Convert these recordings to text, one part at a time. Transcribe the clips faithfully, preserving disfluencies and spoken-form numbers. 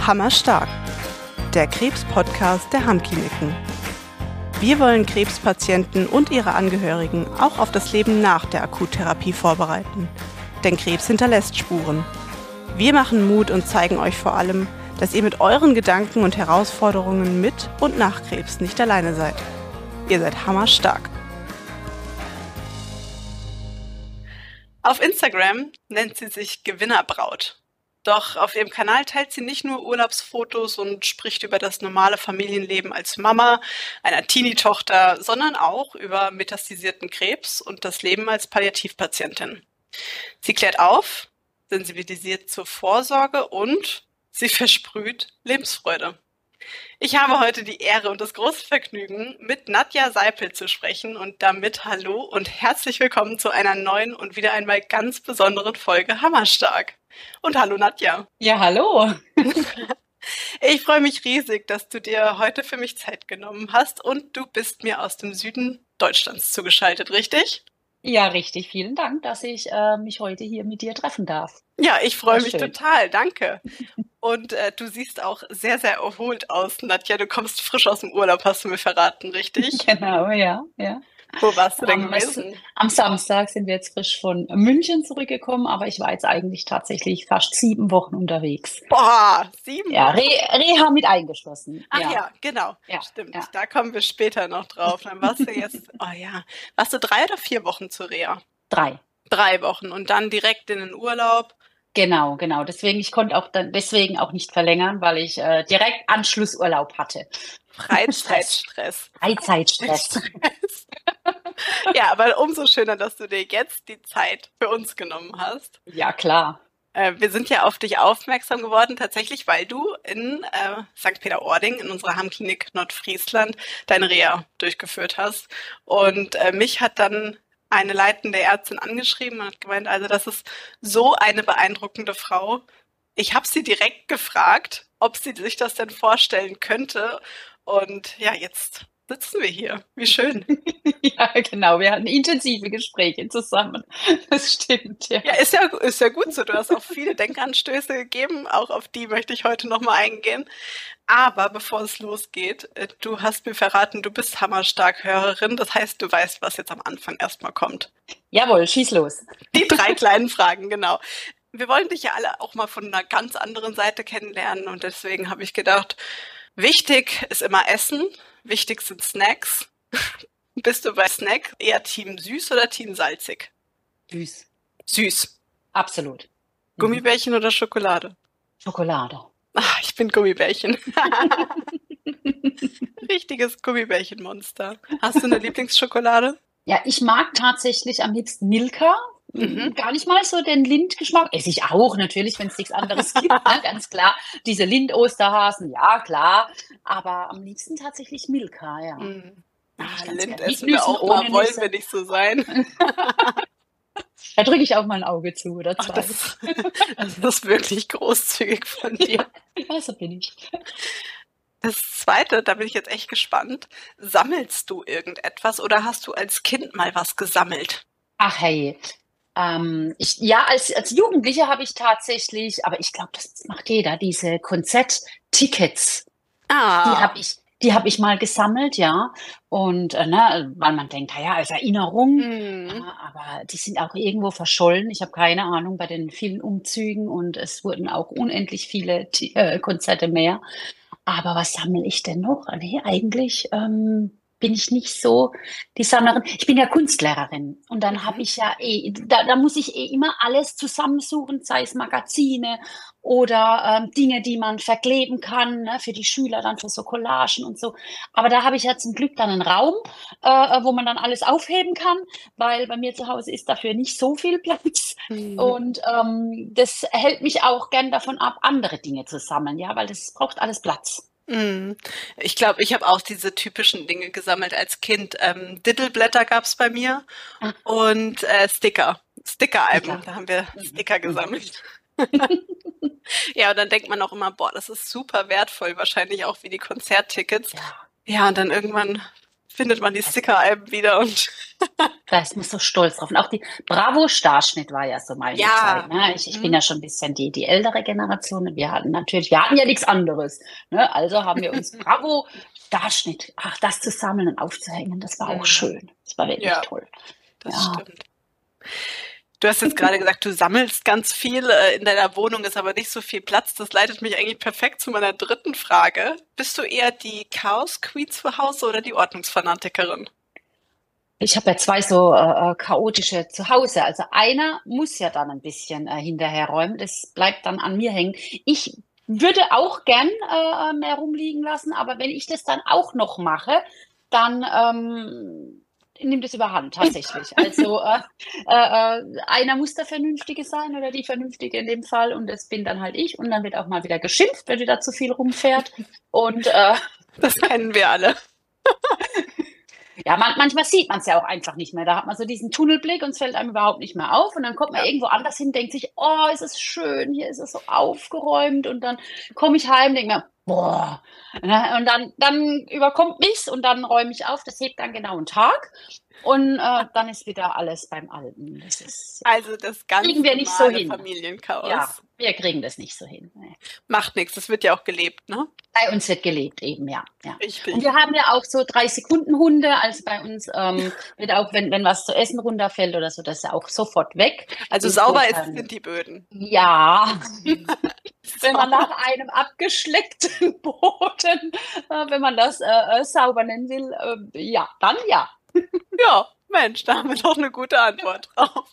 Hammerstark, der Krebs-Podcast der Hamm-Kliniken. Wir wollen Krebspatienten und ihre Angehörigen auch auf das Leben nach der Akuttherapie vorbereiten. Denn Krebs hinterlässt Spuren. Wir machen Mut und zeigen euch vor allem, dass ihr mit euren Gedanken und Herausforderungen mit und nach Krebs nicht alleine seid. Ihr seid hammerstark. Auf Instagram nennt sie sich Gewinnerbraut. Doch auf ihrem Kanal teilt sie nicht nur Urlaubsfotos und spricht über das normale Familienleben als Mama einer Teenie-Tochter, sondern auch über metastasierten Krebs und das Leben als Palliativpatientin. Sie klärt auf, sensibilisiert zur Vorsorge und sie versprüht Lebensfreude. Ich habe heute die Ehre und das große Vergnügen, mit Nadja Seipel zu sprechen und damit hallo und herzlich willkommen zu einer neuen und wieder einmal ganz besonderen Folge Hammerstark. Und hallo Nadja. Ja, hallo. Ich freue mich riesig, dass du dir heute für mich Zeit genommen hast und du bist mir aus dem Süden Deutschlands zugeschaltet, richtig? Ja, richtig. Vielen Dank, dass ich äh, mich heute hier mit dir treffen darf. Ja, ich freue mich schön. total. Danke. Und äh, du siehst auch sehr, sehr erholt aus, Nadja. Du kommst frisch aus dem Urlaub, hast du mir verraten, richtig? Genau, ja, ja. Wo warst du denn Am, gewesen? am Samstag sind wir jetzt frisch von München zurückgekommen, aber ich war jetzt eigentlich tatsächlich fast sieben Wochen unterwegs. Boah, sieben Ja, Wochen? Re Reha mit eingeschlossen. Ach ja, ja, genau. Ja, Stimmt. ja. Da kommen wir später noch drauf. Dann warst du jetzt, oh ja, warst du drei oder vier Wochen zur Reha? Drei. Drei Wochen und dann direkt in den Urlaub. Genau, genau. Deswegen, ich konnte auch dann deswegen auch nicht verlängern, weil ich äh, direkt Anschlussurlaub hatte. Freizeitstress. Freizeitstress. Ja, aber umso schöner, dass du dir jetzt die Zeit für uns genommen hast. Ja, klar. Äh, wir sind ja auf dich aufmerksam geworden, tatsächlich, weil du in äh, Sankt Peter-Ording in unserer Hamm-Klinik Nordfriesland deine Reha durchgeführt hast. Und äh, mich hat dann eine leitende Ärztin angeschrieben und hat gemeint, also das ist so eine beeindruckende Frau. Ich habe sie direkt gefragt, ob sie sich das denn vorstellen könnte. Und ja, jetzt sitzen wir hier. Wie schön. Ja, genau. Wir hatten intensive Gespräche zusammen. Das stimmt, ja. Ja, ist ja, ist ja gut so. Du hast auch viele Denkanstöße gegeben. Auch auf die möchte ich heute nochmal eingehen. Aber bevor es losgeht, du hast mir verraten, du bist hammerstark Hörerin. Das heißt, du weißt, was jetzt am Anfang erstmal kommt. Jawohl, schieß los. Die drei kleinen Fragen, genau. Wir wollen dich ja alle auch mal von einer ganz anderen Seite kennenlernen. Und deswegen habe ich gedacht, wichtig ist immer Essen. Wichtig sind Snacks. Bist du bei Snack eher Team süß oder Team salzig? Süß. Süß. Absolut. Gummibärchen oder Schokolade? Schokolade. Ach, ich bin Gummibärchen. Richtiges Gummibärchenmonster. Hast du eine Lieblingsschokolade? Ja, ich mag tatsächlich am liebsten Milka. Mhm. Gar nicht mal so den Lindgeschmack. Esse ich auch natürlich, wenn es nichts anderes gibt, ne? Ganz klar. Diese Lind-Osterhasen, ja klar. Aber am liebsten tatsächlich Milka, ja. Mhm. Ja, Ach, ganz Lind gern. essen Mit wir auch Nüssen, mal, ohne wollen Nüsse. wir nicht so sein. Da drücke ich auch mal ein Auge zu oder Ach, zwei. das, das ist wirklich großzügig von dir. Ja, so bin ich. Das Zweite, da bin ich jetzt echt gespannt. Sammelst du irgendetwas oder hast du als Kind mal was gesammelt? Ach hey, ähm, ich, ja, als, als Jugendliche habe ich tatsächlich, aber ich glaube, das macht jeder, diese Konzerttickets, die Ah, habe ich, die habe ich mal gesammelt, ja. Und äh, ne, weil man denkt, ja, als Erinnerung, äh, hm. aber die sind auch irgendwo verschollen. Ich habe keine Ahnung bei den vielen Umzügen und es wurden auch unendlich viele Ti- äh, Konzerte mehr. Aber was sammle ich denn noch? Nee, eigentlich ähm, bin ich nicht so die Sammlerin. Ich bin ja Kunstlehrerin und dann Mhm. habe ich ja eh, da, da muss ich eh immer alles zusammensuchen, sei es Magazine oder ähm, Dinge, die man verkleben kann, ne, für die Schüler, dann für so Collagen und so. Aber da habe ich ja zum Glück dann einen Raum, äh, wo man dann alles aufheben kann, weil bei mir zu Hause ist dafür nicht so viel Platz. Mhm. Und ähm, das hält mich auch gern davon ab, andere Dinge zu sammeln, ja, weil das braucht alles Platz. Mhm. Ich glaube, ich habe auch diese typischen Dinge gesammelt als Kind. Ähm, Dittelblätter gab's bei mir Ah. und äh, Sticker. Sticker-Alben, Sticker. da haben wir Mhm. Sticker gesammelt. Ja, und dann denkt man auch immer, boah, das ist super wertvoll, wahrscheinlich auch wie die Konzerttickets. Ja. Ja, und dann irgendwann findet man die Sticker-Alben wieder und da ist man so stolz drauf. Und auch die Bravo-Starschnitt war ja so meine ja, Zeit. Ne? Ich, ich bin mhm. ja schon ein bisschen die, die ältere Generation. Und wir hatten natürlich, wir hatten ja nichts anderes. Ne? Also haben wir uns Bravo-Starschnitt, ach, das zu sammeln und aufzuhängen, das war auch Mhm. schön. Das war wirklich Ja, toll. das Ja. stimmt. Du hast jetzt gerade gesagt, du sammelst ganz viel. äh, In deiner Wohnung ist aber nicht so viel Platz. Das leitet mich eigentlich perfekt zu meiner dritten Frage. Bist du eher die Chaos Queen zu Hause oder die Ordnungsfanatikerin? Ich habe ja zwei so äh, äh, chaotische zu Hause. Also einer muss ja dann ein bisschen äh, hinterherräumen. Das bleibt dann an mir hängen. Ich würde auch gern äh, mehr rumliegen lassen, aber wenn ich das dann auch noch mache, dann ähm, nimmt es überhand tatsächlich. Also äh, äh, äh, einer muss der Vernünftige sein oder die Vernünftige in dem Fall und das bin dann halt ich und dann wird auch mal wieder geschimpft, wenn wieder zu viel rumfährt und äh, Das kennen wir alle. ja, man, manchmal sieht man es ja auch einfach nicht mehr. Da hat man so diesen Tunnelblick und es fällt einem überhaupt nicht mehr auf. Und dann kommt man Ja. irgendwo anders hin, denkt sich, oh, ist es schön, hier ist es so aufgeräumt. Und dann komme ich heim, denke mir, boah. Und dann, dann überkommt mich's und dann räume ich auf. Das hebt dann genau einen Tag. Und äh, dann ist wieder alles beim Alten. Das ist, ja, Also das ganz kriegen wir nicht so normale hin. Familienchaos. Ja, wir kriegen das nicht so hin. Nee. Macht nichts, das wird ja auch gelebt, ne? Bei uns wird gelebt eben, ja, ja. Richtig. Und wir haben ja auch so drei Sekunden Hunde, also bei uns ähm, wird auch, wenn, wenn was zu essen runterfällt oder so, das ist ja auch sofort weg. Also sauber ist, Insofern- sind die Böden. Ja, wenn man nach einem abgeschleckten Boden, äh, wenn man das äh, äh, sauber nennen will, äh, ja, dann ja. Ja, Mensch, da haben wir doch eine gute Antwort drauf.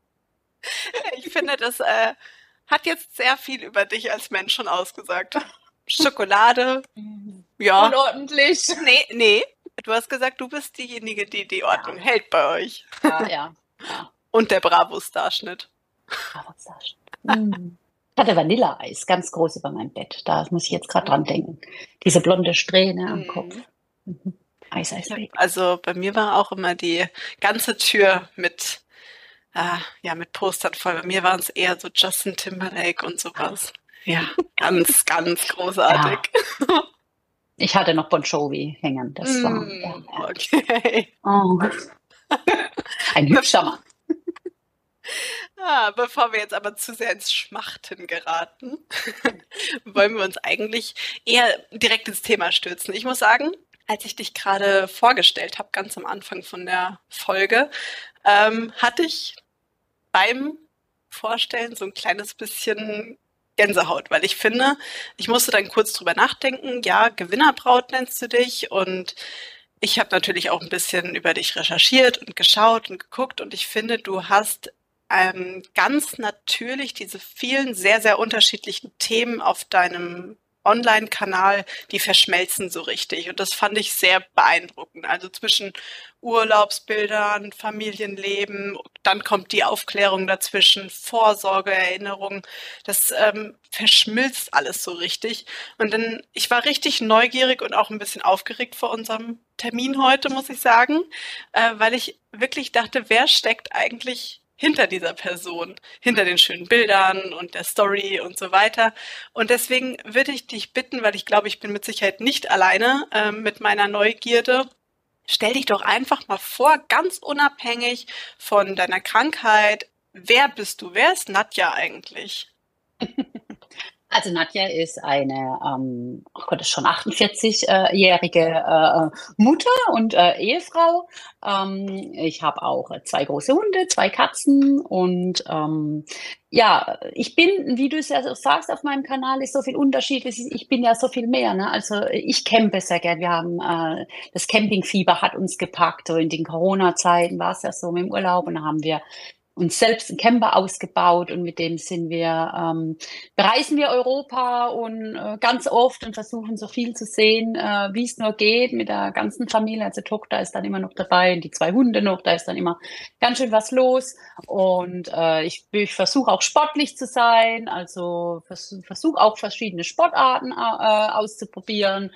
Ich finde, das äh, hat jetzt sehr viel über dich als Mensch schon ausgesagt. Schokolade, ja. Unordentlich. Nee, nee. Du hast gesagt, du bist diejenige, die die Ordnung Ja. hält bei euch. Ja, ja. ja. Und der Bravo-Starschnitt. Aber was da mm. Ich hatte Vanilleeis, ganz groß über meinem Bett. Da muss ich jetzt gerade dran denken. Diese blonde Strähne am Mhm. Kopf. Mhm. Eis, Eis, Eis. Also bei mir war auch immer die ganze Tür mit, äh, ja, mit Postern voll. Bei mir waren es eher so Justin Timberlake und sowas. Ja, ganz, ganz großartig. Ja. Ich hatte noch Bon Jovi hängen. Das war Mm, ja, ja. okay. Oh. Ein hübscher Mann. Ah, bevor wir jetzt aber zu sehr ins Schmachten geraten, wollen wir uns eigentlich eher direkt ins Thema stürzen. Ich muss sagen, als ich dich gerade vorgestellt habe, ganz am Anfang von der Folge, ähm, hatte ich beim Vorstellen so ein kleines bisschen Gänsehaut, weil ich finde, ich musste dann kurz drüber nachdenken, ja, Gewinnerbraut nennst du dich und ich habe natürlich auch ein bisschen über dich recherchiert und geschaut und geguckt und ich finde, du hast ähm, ganz natürlich diese vielen sehr, sehr unterschiedlichen Themen auf deinem Online-Kanal, die verschmelzen so richtig. Und das fand ich sehr beeindruckend. Also zwischen Urlaubsbildern, Familienleben, dann kommt die Aufklärung dazwischen, Vorsorge, Erinnerung. Das ähm, verschmilzt alles so richtig. Und dann, ich war richtig neugierig und auch ein bisschen aufgeregt vor unserem Termin heute, muss ich sagen, äh, weil ich wirklich dachte, wer steckt eigentlich hinter dieser Person, hinter den schönen Bildern und der Story und so weiter. Und deswegen würde ich dich bitten, weil ich glaube, ich bin mit Sicherheit nicht alleine äh, mit meiner Neugierde, stell dich doch einfach mal vor, ganz unabhängig von deiner Krankheit, wer bist du? Wer ist Nadja eigentlich? Also Nadja ist eine, ähm, oh Gott, ist schon achtundvierzig-jährige äh, Mutter und äh, Ehefrau. Ähm, ich habe auch zwei große Hunde, zwei Katzen und ähm, ja, ich bin, wie du es ja so sagst, auf meinem Kanal ist so viel Unterschied. Ich bin ja so viel mehr. Ne? Also ich campe sehr gern. Wir haben äh, das Campingfieber hat uns gepackt. So in den Corona-Zeiten war es ja so mit dem Urlaub und da haben wir uns selbst einen Camper ausgebaut und mit dem sind wir, ähm, bereisen wir Europa und äh, ganz oft und versuchen so viel zu sehen, äh, wie es nur geht mit der ganzen Familie. Also Tochter ist dann immer noch dabei und die zwei Hunde noch, da ist dann immer ganz schön was los und äh, ich, ich versuche auch sportlich zu sein, also vers versuche auch verschiedene Sportarten äh, auszuprobieren.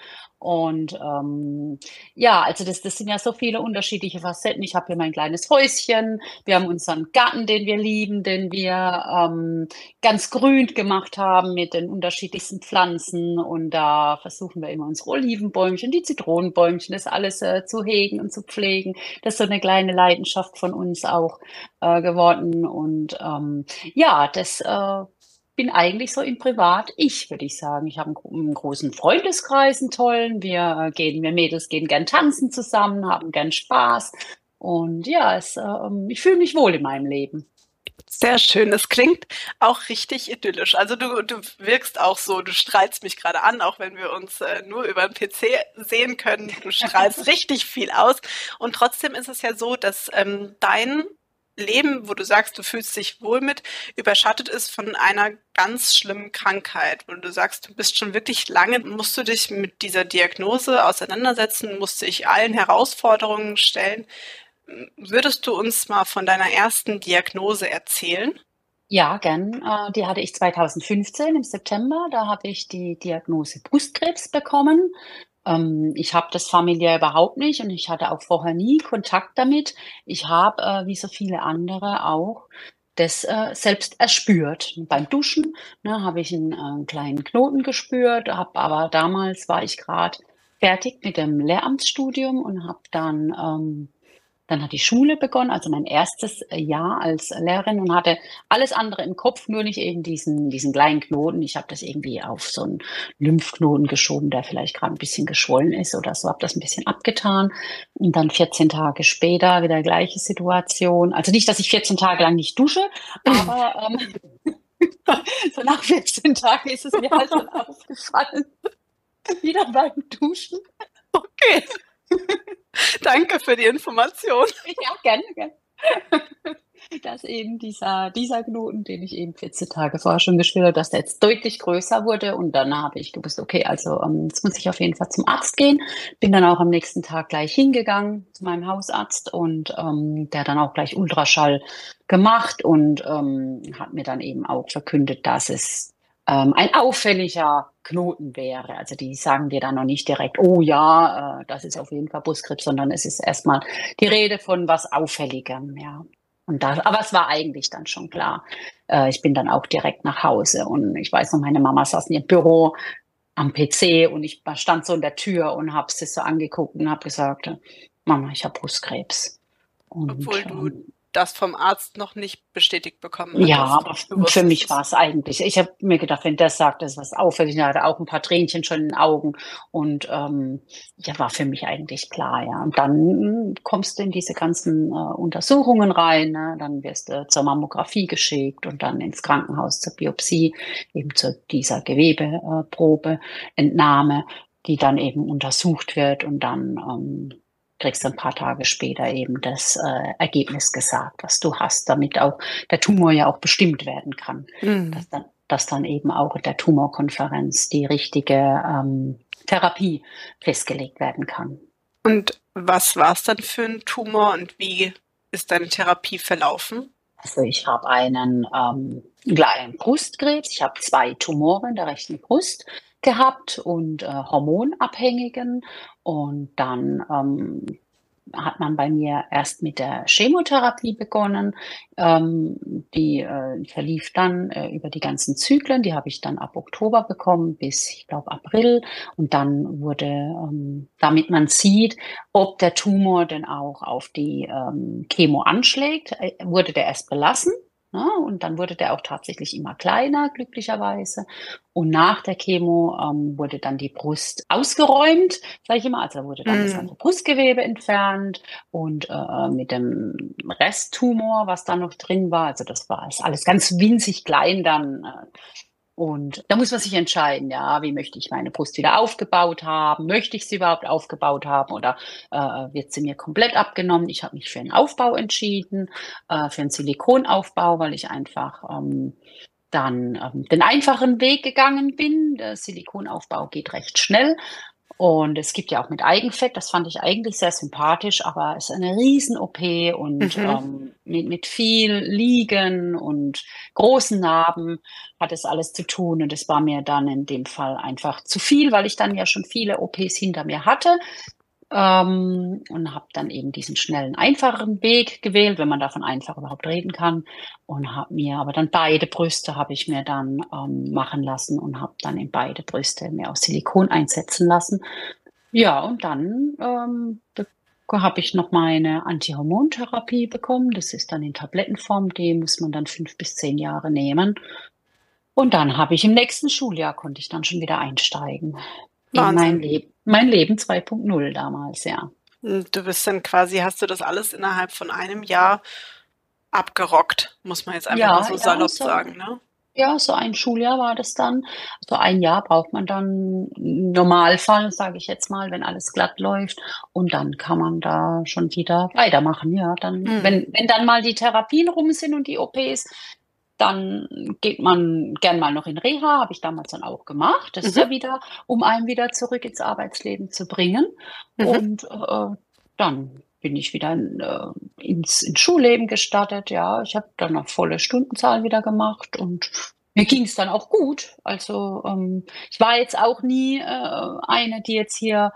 Und ähm, ja, also das, das sind ja so viele unterschiedliche Facetten. Ich habe hier mein kleines Häuschen. Wir haben unseren Garten, den wir lieben, den wir ähm, ganz grün gemacht haben mit den unterschiedlichsten Pflanzen. Und da versuchen wir immer unsere Olivenbäumchen, die Zitronenbäumchen, das alles äh, zu hegen und zu pflegen. Das ist so eine kleine Leidenschaft von uns auch äh, geworden. Und ähm, ja, das äh, bin eigentlich so im Privat ich, würde ich sagen. Ich habe einen, gro- einen großen Freundeskreis, einen tollen. Wir äh, gehen, wir Mädels gehen gern tanzen zusammen, haben gern Spaß. Und ja, es, ähm, ich fühle mich wohl in meinem Leben. Sehr schön. Das klingt auch richtig idyllisch. Also du, du wirkst auch so, du strahlst mich gerade an, auch wenn wir uns äh, nur über den P C sehen können. Du strahlst richtig viel aus. Und trotzdem ist es ja so, dass ähm, dein Leben, wo du sagst, du fühlst dich wohl mit, überschattet ist von einer ganz schlimmen Krankheit. Und du sagst, du bist schon wirklich lange, musst du dich mit dieser Diagnose auseinandersetzen, musst dich allen Herausforderungen stellen. Würdest du uns mal von deiner ersten Diagnose erzählen? Ja, gern. Äh, die hatte ich zwanzig fünfzehn im September. Da habe ich die Diagnose Brustkrebs bekommen. Ähm, ich habe das familiär überhaupt nicht und ich hatte auch vorher nie Kontakt damit. Ich habe, äh, wie so viele andere auch, das äh, selbst erspürt. Beim Duschen, ne, habe ich einen, äh, einen kleinen Knoten gespürt, hab, aber damals war ich gerade fertig mit dem Lehramtsstudium und habe dann ähm, dann hat die Schule begonnen, also mein erstes äh, Jahr als Lehrerin und hatte alles andere im Kopf, nur nicht eben diesen, diesen kleinen Knoten. Ich habe das irgendwie auf so einen Lymphknoten geschoben, der vielleicht gerade ein bisschen geschwollen ist oder so, habe das ein bisschen abgetan. Und dann vierzehn Tage später wieder gleiche Situation. Also nicht, dass ich vierzehn Tage lang nicht dusche, aber ähm, so nach vierzehn Tagen ist es mir halt dann aufgefallen, wieder beim Duschen. Okay, danke für die Information. Ja, gerne, gerne. Dass eben dieser, dieser Knoten, den ich eben vierzehn Tage vorher schon gespürt habe, dass der jetzt deutlich größer wurde. Und dann habe ich gewusst, okay, also ähm, jetzt muss ich auf jeden Fall zum Arzt gehen. Bin dann auch am nächsten Tag gleich hingegangen zu meinem Hausarzt und ähm, der hat dann auch gleich Ultraschall gemacht und ähm, hat mir dann eben auch verkündet, dass es ähm, ein auffälliger Knoten wäre. Also die sagen dir dann noch nicht direkt, oh ja, äh, das ist auf jeden Fall Brustkrebs, sondern es ist erstmal die Rede von was Auffälligem, ja. Und da, aber es war eigentlich dann schon klar. Äh, ich bin dann auch direkt nach Hause und ich weiß noch, meine Mama saß in ihrem Büro am P C und ich stand so in der Tür und habe sie so angeguckt und habe gesagt, Mama, ich habe Brustkrebs. Und Obwohl du ähm, das vom Arzt noch nicht bestätigt bekommen ja, hattest. aber Du für wusstest mich war es. es eigentlich. Ich habe mir gedacht, wenn der sagt, das ist was auffällig, er hatte auch ein paar Tränchen schon in den Augen und ähm, ja, war für mich eigentlich klar, ja. Und dann mm, kommst du in diese ganzen äh, Untersuchungen rein, ne? Dann wirst du zur Mammographie geschickt und dann ins Krankenhaus zur Biopsie, eben zu dieser Gewebeprobe, Entnahme, die dann eben untersucht wird und dann ähm, kriegst du ein paar Tage später eben das äh, Ergebnis gesagt, was du hast, damit auch der Tumor ja auch bestimmt werden kann, Mhm. dass dann, dass dann eben auch in der Tumorkonferenz die richtige ähm, Therapie festgelegt werden kann. Und was war es dann für ein Tumor und wie ist deine Therapie verlaufen? Also ich habe einen ähm, kleinen Brustkrebs, ich habe zwei Tumore in der rechten Brust gehabt und äh, hormonabhängigen und dann ähm, hat man bei mir erst mit der Chemotherapie begonnen. Ähm, die äh, verlief dann äh, über die ganzen Zyklen. Die habe ich dann ab Oktober bekommen bis, ich glaube, April. Und dann wurde, ähm, damit man sieht, ob der Tumor denn auch auf die ähm, Chemo anschlägt, äh, wurde der erst belassen. Ja, und dann wurde der auch tatsächlich immer kleiner, glücklicherweise. Und nach der Chemo ähm, wurde dann die Brust ausgeräumt, sage ich immer. Also wurde dann das Mhm. ganze Brustgewebe entfernt und äh, mit dem Resttumor, was da noch drin war, also das war ist alles ganz winzig klein dann. Äh, und da muss man sich entscheiden, ja, wie möchte ich meine Brust wieder aufgebaut haben? Möchte ich sie überhaupt aufgebaut haben oder äh, wird sie mir komplett abgenommen? Ich habe mich für einen Aufbau entschieden, äh, für einen Silikonaufbau, weil ich einfach ähm, dann ähm, den einfachen Weg gegangen bin. Der Silikonaufbau geht recht schnell Und es gibt ja auch mit Eigenfett, das fand ich eigentlich sehr sympathisch, aber es ist eine Riesen-O P und Mhm. ähm, mit, mit viel Liegen und großen Narben hat es alles zu tun. Und es war mir dann in dem Fall einfach zu viel, weil ich dann ja schon viele O Ps hinter mir hatte. Ähm, und habe dann eben diesen schnellen, einfacheren Weg gewählt, wenn man davon einfach überhaupt reden kann. Und habe mir aber dann beide Brüste habe ich mir dann ähm, machen lassen und habe dann in beide Brüste mir aus Silikon einsetzen lassen. Ja, und dann ähm, habe ich noch meine Antihormontherapie bekommen. Das ist dann in Tablettenform. Die muss man dann fünf bis zehn Jahre nehmen. Und dann habe ich im nächsten Schuljahr konnte ich dann schon wieder einsteigen in mein Wahnsinn. Leben, mein Leben zwei Punkt null damals, ja. Und du bist dann quasi, hast du das alles innerhalb von einem Jahr abgerockt, muss man jetzt einfach mal Ja, so ja, salopp so, sagen, ne? ja, so ein Schuljahr war das dann. So ein Jahr braucht man dann im Normalfall, sage ich jetzt mal, wenn alles glatt läuft. Und dann kann man da schon wieder weitermachen. Ja, dann, Mhm. wenn, wenn dann mal die Therapien rum sind und die O Ps, dann geht man gern mal noch in Reha, habe ich damals dann auch gemacht. Das ist Mhm. ja wieder, um einen wieder zurück ins Arbeitsleben zu bringen. Mhm. Und äh, dann bin ich wieder in, äh, ins, ins Schulleben gestartet. Ja, ich habe dann eine volle Stundenzahl wieder gemacht und mir ging es dann auch gut. Also ähm, ich war jetzt auch nie äh, eine, die jetzt hier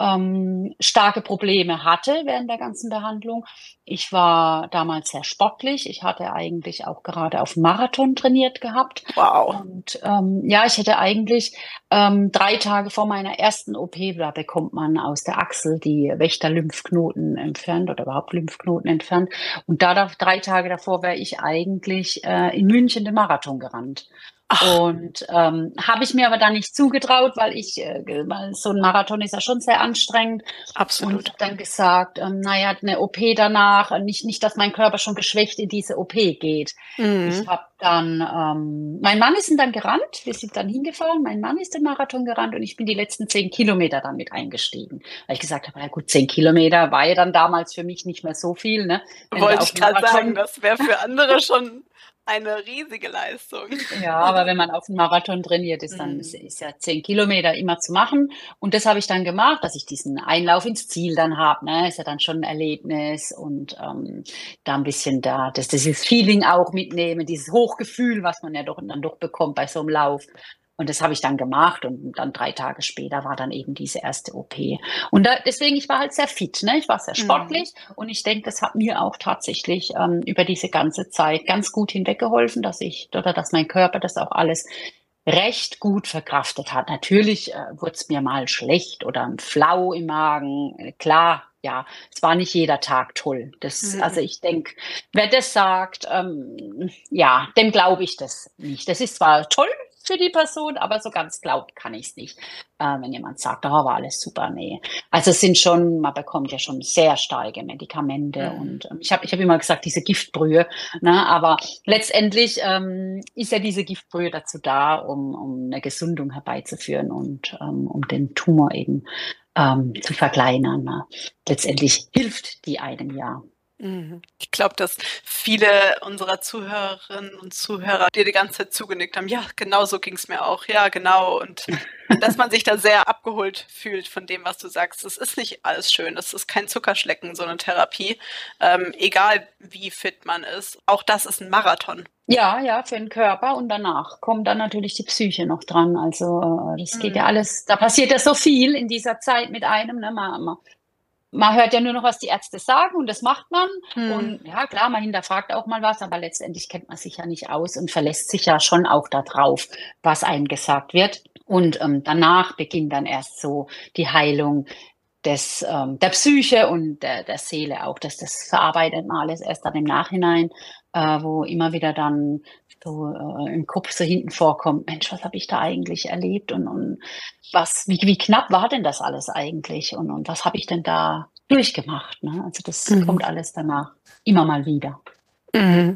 ähm, starke Probleme hatte während der ganzen Behandlung. Ich war damals sehr sportlich. Ich hatte eigentlich auch gerade auf Marathon trainiert gehabt. Wow. Und ähm, ja, ich hätte eigentlich ähm, drei Tage vor meiner ersten O P, da bekommt man aus der Achsel die Wächter-Lymphknoten entfernt oder überhaupt Lymphknoten entfernt. Und da, da drei Tage davor wäre ich eigentlich äh, in München den Marathon gerannt. Ach, Und ähm, habe ich mir aber dann nicht zugetraut, weil ich, äh, weil so ein Marathon ist ja schon sehr anstrengend. Und ich absolut. habe dann gesagt, ähm, naja, eine O P danach, äh, nicht, nicht, dass mein Körper schon geschwächt in diese O P geht. Ich Mhm. habe dann, ähm, mein Mann ist dann gerannt, wir sind dann hingefahren, mein Mann ist den Marathon gerannt und ich bin die letzten zehn Kilometer dann mit eingestiegen. Weil ich gesagt habe, ja gut, zehn Kilometer war ja dann damals für mich nicht mehr so viel, ne? Wenn du Wollte auf ich gerade sagen, Marathon das wäre für andere schon eine riesige Leistung. Ja, aber wenn man auf einen Marathon trainiert ist, dann ist, Mhm. ist ja zehn Kilometer immer zu machen. Und das habe ich dann gemacht, dass ich diesen Einlauf ins Ziel dann habe. Ne? Ist ja dann schon ein Erlebnis und ähm, da ein bisschen da, das, dieses Feeling auch mitnehmen, dieses Hochgefühl, was man ja doch dann doch bekommt bei so einem Lauf. Und das habe ich dann gemacht und dann drei Tage später war dann eben diese erste O P. Und da, deswegen, ich war halt sehr fit, ne? Ich war sehr Mhm. sportlich und ich denke, das hat mir auch tatsächlich ähm, über diese ganze Zeit ganz gut hinweggeholfen, dass ich oder dass mein Körper das auch alles recht gut verkraftet hat. Natürlich äh, wurde es mir mal schlecht oder ein Flau im Magen. Äh, Klar, ja, es war nicht jeder Tag toll. Das, Mhm. also ich denke, wer das sagt, ähm, ja, dem glaube ich das nicht. Das ist zwar toll für die Person, aber so ganz glaubt kann ich es nicht, äh, wenn jemand sagt, da war alles super, nee. Also es sind schon, man bekommt ja schon sehr starke Medikamente Mhm. und ähm, ich habe ich hab immer gesagt, diese Giftbrühe, ne, aber letztendlich ähm, ist ja diese Giftbrühe dazu da, um, um eine Gesundung herbeizuführen und ähm, um den Tumor eben ähm, zu verkleinern. Ne. Letztendlich hilft die einem ja. Mhm. Ich glaube, dass viele unserer Zuhörerinnen und Zuhörer dir die ganze Zeit zugenickt haben. Ja, genau so ging es mir auch. Ja, genau. Und dass man sich da sehr abgeholt fühlt von dem, was du sagst. Es ist nicht alles schön. Das ist kein Zuckerschlecken, so eine Therapie. Ähm, egal wie fit man ist. Auch das ist ein Marathon. Ja, ja, für den Körper und danach kommt dann natürlich die Psyche noch dran. Also äh, das geht ja Mhm. alles, da passiert ja so viel in dieser Zeit mit einem. Ne? Man, man, man hört ja nur noch, was die Ärzte sagen und das macht man. Mhm. Und ja, klar, man hinterfragt auch mal was, aber letztendlich kennt man sich ja nicht aus und verlässt sich ja schon auch darauf, was einem gesagt wird. Und ähm, danach beginnt dann erst so die Heilung des, ähm, der Psyche und der, der Seele auch, dass das verarbeitet man alles erst dann im Nachhinein, äh, wo immer wieder dann so äh, im Kopf so hinten vorkommt, Mensch, was habe ich da eigentlich erlebt und, und was, wie, wie knapp war denn das alles eigentlich und, und was habe ich denn da durchgemacht? Ne? Also das Mhm. kommt alles danach immer mal wieder. Mhm.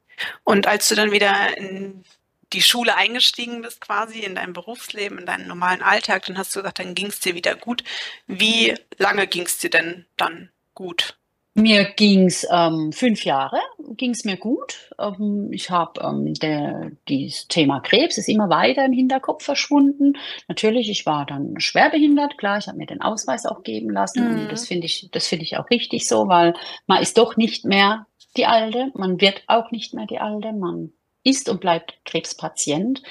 Und als du dann wieder in die Schule eingestiegen bist, quasi in dein Berufsleben, in deinen normalen Alltag, dann hast du gesagt, dann ging es dir wieder gut. Wie lange ging es dir denn dann gut? Mir ging's ähm, fünf Jahre, ging's mir gut. Ähm, ich habe ähm, der, dieses Thema Krebs ist immer weiter im Hinterkopf verschwunden. Natürlich, ich war dann schwerbehindert, klar, ich habe mir den Ausweis auch geben lassen und das Mhm. finde ich, das finde ich auch richtig so, weil man ist doch nicht mehr die Alte, man wird auch nicht mehr die Alte, man ist und bleibt Krebspatient.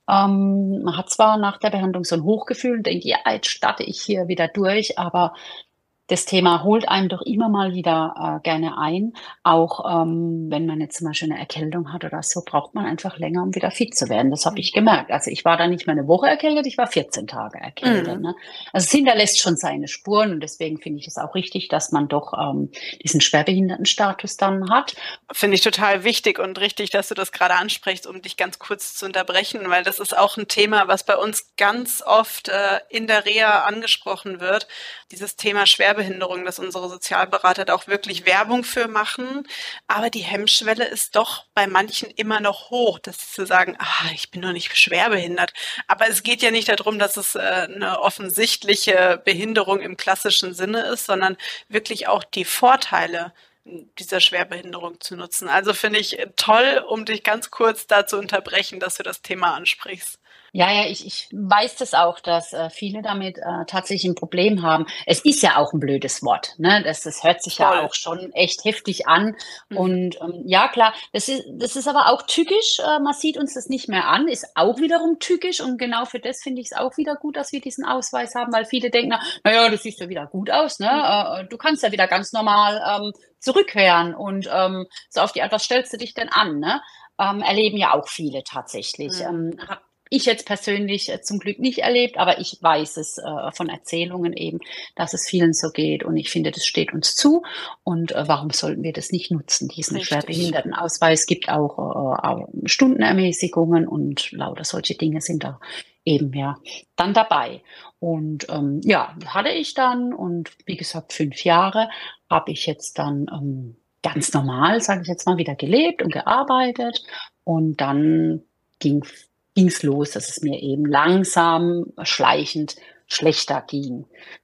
Ähm, man hat zwar nach der Behandlung so ein Hochgefühl und denkt, ja, jetzt starte ich hier wieder durch, aber das Thema holt einem doch immer mal wieder äh, gerne ein. Auch ähm, wenn man jetzt zum Beispiel eine Erkältung hat oder so, braucht man einfach länger, um wieder fit zu werden. Das habe ich gemerkt. Also ich war da nicht mal eine Woche erkältet, ich war vierzehn Tage erkältet. Mhm. Ne? Also es hinterlässt schon seine Spuren und deswegen finde ich es auch richtig, dass man doch ähm, diesen Schwerbehindertenstatus dann hat. Finde ich total wichtig und richtig, dass du das gerade ansprichst, um dich ganz kurz zu unterbrechen, weil das ist auch ein Thema, was bei uns ganz oft äh, in der Reha angesprochen wird. Dieses Thema Schwerbehinderung, dass unsere Sozialberater da auch wirklich Werbung für machen. Aber die Hemmschwelle ist doch bei manchen immer noch hoch, dass sie zu sagen, ah, ich bin doch nicht schwerbehindert. Aber es geht ja nicht darum, dass es äh, eine offensichtliche Behinderung im klassischen Sinne ist, sondern wirklich auch die Vorteile dieser Schwerbehinderung zu nutzen. Also finde ich toll, um dich ganz kurz da zu unterbrechen, dass du das Thema ansprichst. Ja, ja, ich, ich weiß das auch, dass äh, viele damit äh, tatsächlich ein Problem haben. Es ist ja auch ein blödes Wort, ne? Das, das hört sich ja Voll. auch schon echt heftig an. Mhm. Und ähm, ja, klar, das ist, das ist aber auch tückisch. Äh, man sieht uns das nicht mehr an, ist auch wiederum tückisch. Und genau für das finde ich es auch wieder gut, dass wir diesen Ausweis haben, weil viele denken, na, na ja, das sieht ja wieder gut aus, ne? Äh, du kannst ja wieder ganz normal ähm, zurückkehren. Und ähm, so auf die Art, was stellst du dich denn an, ne? Ähm, erleben ja auch viele tatsächlich. Mhm. Ähm, hab ich jetzt persönlich äh, zum Glück nicht erlebt, aber ich weiß es äh, von Erzählungen eben, dass es vielen so geht. Und ich finde, das steht uns zu. Und äh, warum sollten wir das nicht nutzen? Diesen Richtig. Schwerbehindertenausweis gibt auch, äh, auch Stundenermäßigungen und lauter solche Dinge sind da eben ja dann dabei. Und ähm, ja, hatte ich dann und wie gesagt, fünf Jahre habe ich jetzt dann ähm, ganz normal, sage ich jetzt mal, wieder gelebt und gearbeitet. Und dann ging ging's los, dass es mir eben langsam, schleichend schlechter ging.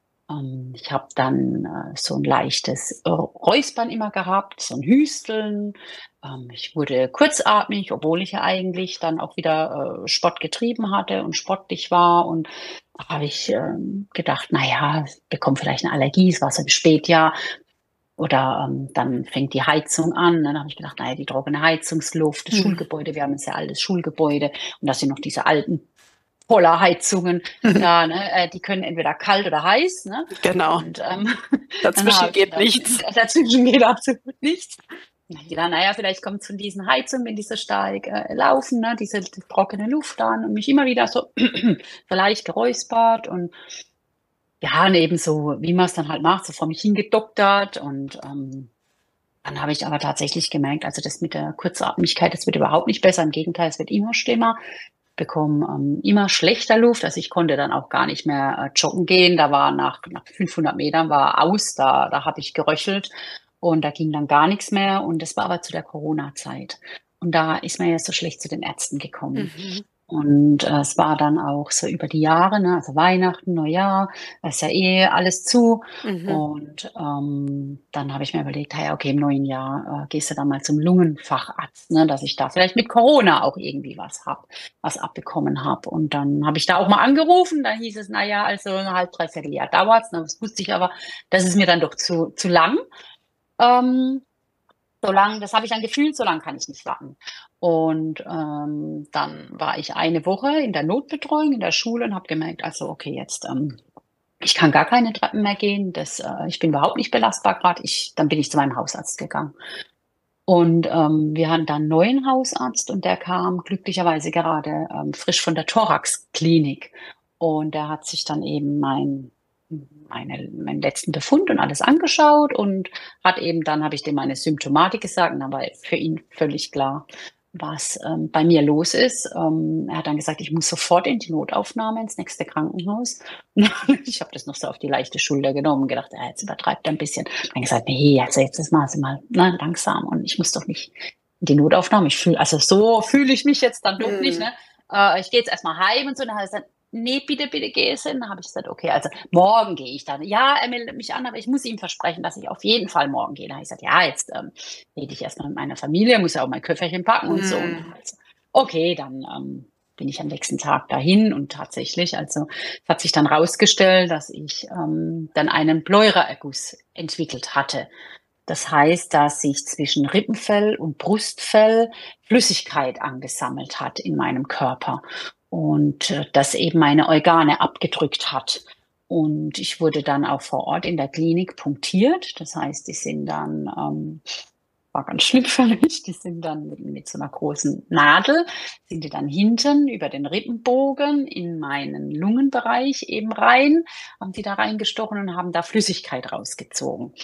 Ähm, ich habe dann äh, so ein leichtes äh, Räuspern immer gehabt, so ein Hüsteln. Ähm, ich wurde kurzatmig, obwohl ich ja eigentlich dann auch wieder äh, Sport getrieben hatte und sportlich war. Und da habe ich ähm, gedacht, na ja, ich bekomme vielleicht eine Allergie, es war so im Spätjahr. Oder ähm, dann fängt die Heizung an. Dann habe ich gedacht, naja, die trockene Heizungsluft, das Mhm. Schulgebäude, wir haben ein sehr altes Schulgebäude und das sind noch diese alten Polarheizungen da, ne? Äh, die können entweder kalt oder heiß, ne? Genau. Und ähm, dann Dazwischen habe ich geht gedacht, nichts. dazwischen geht absolut nichts. Dann hab ich gedacht, naja, vielleicht kommt es von diesen Heizungen, wenn die so stark äh, laufen, ne? Diese trockene Luft an und mich immer wieder so vielleicht geräuspert und ja, und eben so, wie man es dann halt macht, so vor mich hingedoktert und ähm, dann habe ich aber tatsächlich gemerkt, also das mit der Kurzatmigkeit, das wird überhaupt nicht besser. Im Gegenteil, es wird immer schlimmer. Ich bekomme ähm, immer schlechter Luft. Also ich konnte dann auch gar nicht mehr äh, joggen gehen. Da war nach, nach fünfhundert Metern war aus, da, da habe ich geröchelt und da ging dann gar nichts mehr. Und das war aber zu der Corona-Zeit. Und da ist man ja so schlecht zu den Ärzten gekommen. Mhm. Und äh, es war dann auch so über die Jahre, ne, also Weihnachten, Neujahr, da ist ja eh alles zu. Mhm. Und ähm, dann habe ich mir überlegt, hey, okay, im neuen Jahr äh, gehst du dann mal zum Lungenfacharzt, ne, dass ich da vielleicht mit Corona auch irgendwie was hab, was abbekommen habe. Und dann habe ich da auch mal angerufen, da hieß es, na ja, also ein halb, dreiviertel Jahr dauert's. Ne, das wusste ich aber, das ist mir dann doch zu, zu lang. Ähm, so lang, das habe ich dann gefühlt, so lange kann ich nicht warten. Und ähm, dann war ich eine Woche in der Notbetreuung in der Schule und habe gemerkt, also okay, jetzt ähm, ich kann gar keine Treppen mehr gehen, das, äh, ich bin überhaupt nicht belastbar gerade. Ich, dann bin ich zu meinem Hausarzt gegangen. Und ähm, wir hatten dann einen neuen Hausarzt und der kam glücklicherweise gerade ähm, frisch von der Thorax-Klinik. Und der hat sich dann eben mein, meine, meinen letzten Befund und alles angeschaut und hat eben, dann habe ich dem meine Symptomatik gesagt und dann war für ihn völlig klar, was ähm, bei mir los ist. Ähm, er hat dann gesagt, ich muss sofort in die Notaufnahme, ins nächste Krankenhaus. Ich habe das noch so auf die leichte Schulter genommen und gedacht, ja, jetzt übertreibt er ein bisschen. Dann gesagt, nee, also jetzt ist mal, mal ne, langsam und ich muss doch nicht in die Notaufnahme. Ich fühle, also so fühle ich mich jetzt dann doch nicht. Mhm. Ne? Äh, ich gehe jetzt erstmal heim und so. Und dann hat er gesagt, nee, bitte, bitte geh es hin. Dann habe ich gesagt, okay, also morgen gehe ich dann. Ja, er meldet mich an, aber ich muss ihm versprechen, dass ich auf jeden Fall morgen gehe. Dann habe ich gesagt, ja, jetzt ähm, rede ich erstmal mit meiner Familie, muss ja auch mein Köfferchen packen und so. Und Mhm. also, okay, dann ähm, bin ich am nächsten Tag dahin und tatsächlich, also es hat sich dann rausgestellt, dass ich ähm, dann einen Pleuraerguss entwickelt hatte. Das heißt, dass sich zwischen Rippenfell und Brustfell Flüssigkeit angesammelt hat in meinem Körper und äh, das eben meine Organe abgedrückt hat. Und ich wurde dann auch vor Ort in der Klinik punktiert. Das heißt, die sind dann, ähm, war ganz schlimm für mich, die sind dann mit, mit so einer großen Nadel, sind die dann hinten über den Rippenbogen in meinen Lungenbereich eben rein, haben die da reingestochen und haben da Flüssigkeit rausgezogen.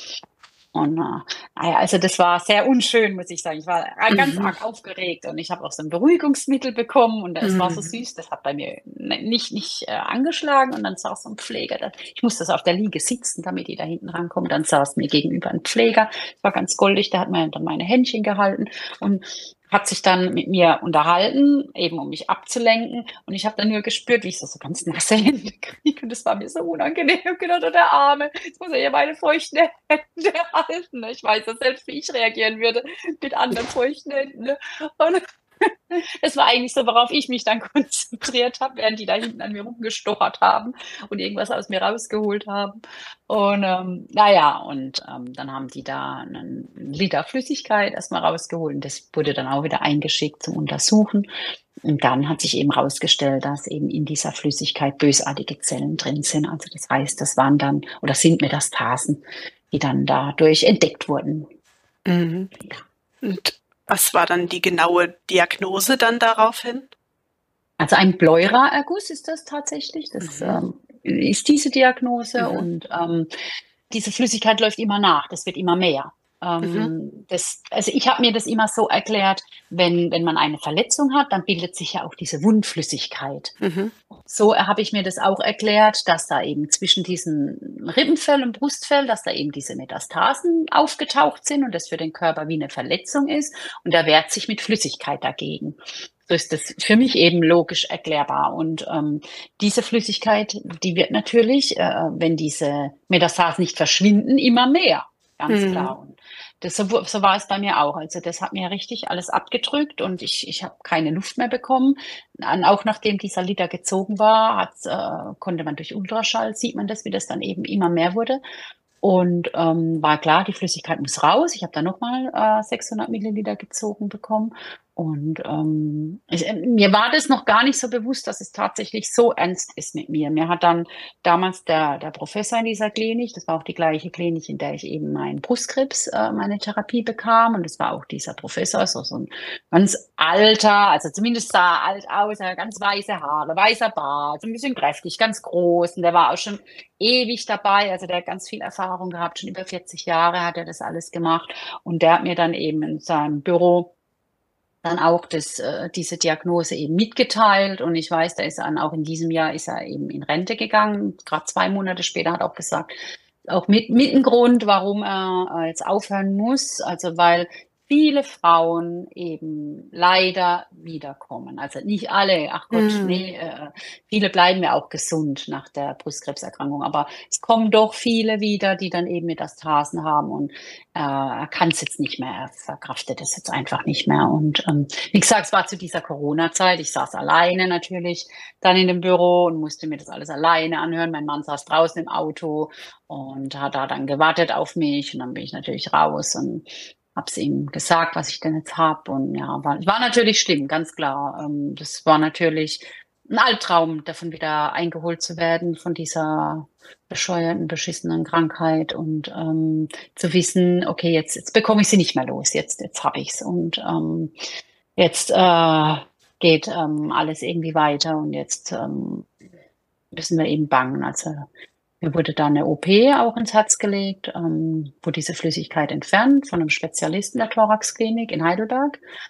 Und äh, naja, also das war sehr unschön, muss ich sagen. Ich war ganz Mhm. arg aufgeregt und ich habe auch so ein Beruhigungsmittel bekommen und es war so Mhm. süß, das hat bei mir nicht, nicht äh, angeschlagen und dann saß so ein Pfleger, da, ich musste so auf der Liege sitzen, damit die da hinten rankommen. Dann saß mir gegenüber ein Pfleger, das war ganz goldig, der hat mir dann meine Händchen gehalten und hat sich dann mit mir unterhalten, eben um mich abzulenken. Und ich habe dann nur gespürt, wie ich so, so ganz nasse Hände kriege. Und das war mir so unangenehm. Ich hab gedacht, oh, der Arme, jetzt muss er ja meine feuchten Hände halten. Ich weiß ja selbst, wie ich reagieren würde mit anderen feuchten Händen. Und das war eigentlich so, worauf ich mich dann konzentriert habe, während die da hinten an mir rumgestochert haben und irgendwas aus mir rausgeholt haben. Und ähm, naja, und ähm, dann haben die da einen Liter Flüssigkeit erstmal rausgeholt und das wurde dann auch wieder eingeschickt zum Untersuchen. Und dann hat sich eben herausgestellt, dass eben in dieser Flüssigkeit bösartige Zellen drin sind. Also das heißt, das waren dann oder sind Metastasen, die dann dadurch entdeckt wurden. Mhm. Und was war dann die genaue Diagnose dann daraufhin? Also ein Pleuraerguss ist das tatsächlich. Das Mhm. ähm, ist diese Diagnose Mhm. und ähm, diese Flüssigkeit läuft immer nach. Das wird immer mehr. Mhm. Ähm, das, also ich habe mir das immer so erklärt, wenn, wenn man eine Verletzung hat, dann bildet sich ja auch diese Wundflüssigkeit. Mhm. So habe ich mir das auch erklärt, dass da eben zwischen diesem Rippenfell und Brustfell, dass da eben diese Metastasen aufgetaucht sind und das für den Körper wie eine Verletzung ist und er wehrt sich mit Flüssigkeit dagegen. So ist das für mich eben logisch erklärbar. Und ähm, diese Flüssigkeit, die wird natürlich, äh, wenn diese Metastasen nicht verschwinden, immer mehr. Ganz Mhm. klar. Und das, so, so war es bei mir auch. Also das hat mir richtig alles abgedrückt und ich, ich habe keine Luft mehr bekommen. Und auch nachdem dieser Liter gezogen war, hat, äh, konnte man durch Ultraschall, sieht man das, wie das dann eben immer mehr wurde. Und ähm, war klar, die Flüssigkeit muss raus. Ich habe dann nochmal äh, sechshundert Milliliter gezogen bekommen. Und ähm, ich, äh, mir war das noch gar nicht so bewusst, dass es tatsächlich so ernst ist mit mir. Mir hat dann damals der, der Professor in dieser Klinik, das war auch die gleiche Klinik, in der ich eben meinen Brustkrebs, äh, meine Therapie bekam. Und das war auch dieser Professor, so, so ein ganz alter, also zumindest sah er alt aus, er hat ganz weiße Haare, weißer Bart, so ein bisschen kräftig, ganz groß. Und der war auch schon ewig dabei, also der hat ganz viel Erfahrung gehabt, schon über vierzig Jahre hat er das alles gemacht. Und der hat mir dann eben in seinem Büro dann auch das, äh, diese Diagnose eben mitgeteilt und ich weiß, da ist er dann auch in diesem Jahr ist er eben in Rente gegangen. Gerade zwei Monate später hat er auch gesagt, auch mit, mit ein Grund, warum er äh, jetzt aufhören muss. Also weil viele Frauen eben leider wiederkommen. Also nicht alle, ach Gott, Mhm. nee, äh, viele bleiben ja auch gesund nach der Brustkrebserkrankung. Aber es kommen doch viele wieder, die dann eben Metastasen haben und äh, er kann es jetzt nicht mehr, er verkraftet es jetzt einfach nicht mehr. Und ähm, wie gesagt, es war zu dieser Corona-Zeit. Ich saß alleine natürlich dann in dem Büro und musste mir das alles alleine anhören. Mein Mann saß draußen im Auto und hat da dann gewartet auf mich und dann bin ich natürlich raus und habe es ihm gesagt, was ich denn jetzt hab und ja, war, war natürlich schlimm, ganz klar. Ähm, das war natürlich ein Albtraum, davon wieder eingeholt zu werden von dieser bescheuerten, beschissenen Krankheit und ähm, zu wissen, okay, jetzt jetzt bekomme ich sie nicht mehr los, jetzt jetzt habe ich's und ähm, jetzt äh, geht ähm, alles irgendwie weiter und jetzt ähm, müssen wir eben bangen. Also mir wurde da eine O P auch ins Herz gelegt, ähm, wo diese Flüssigkeit entfernt von einem Spezialisten der Thoraxklinik in Heidelberg.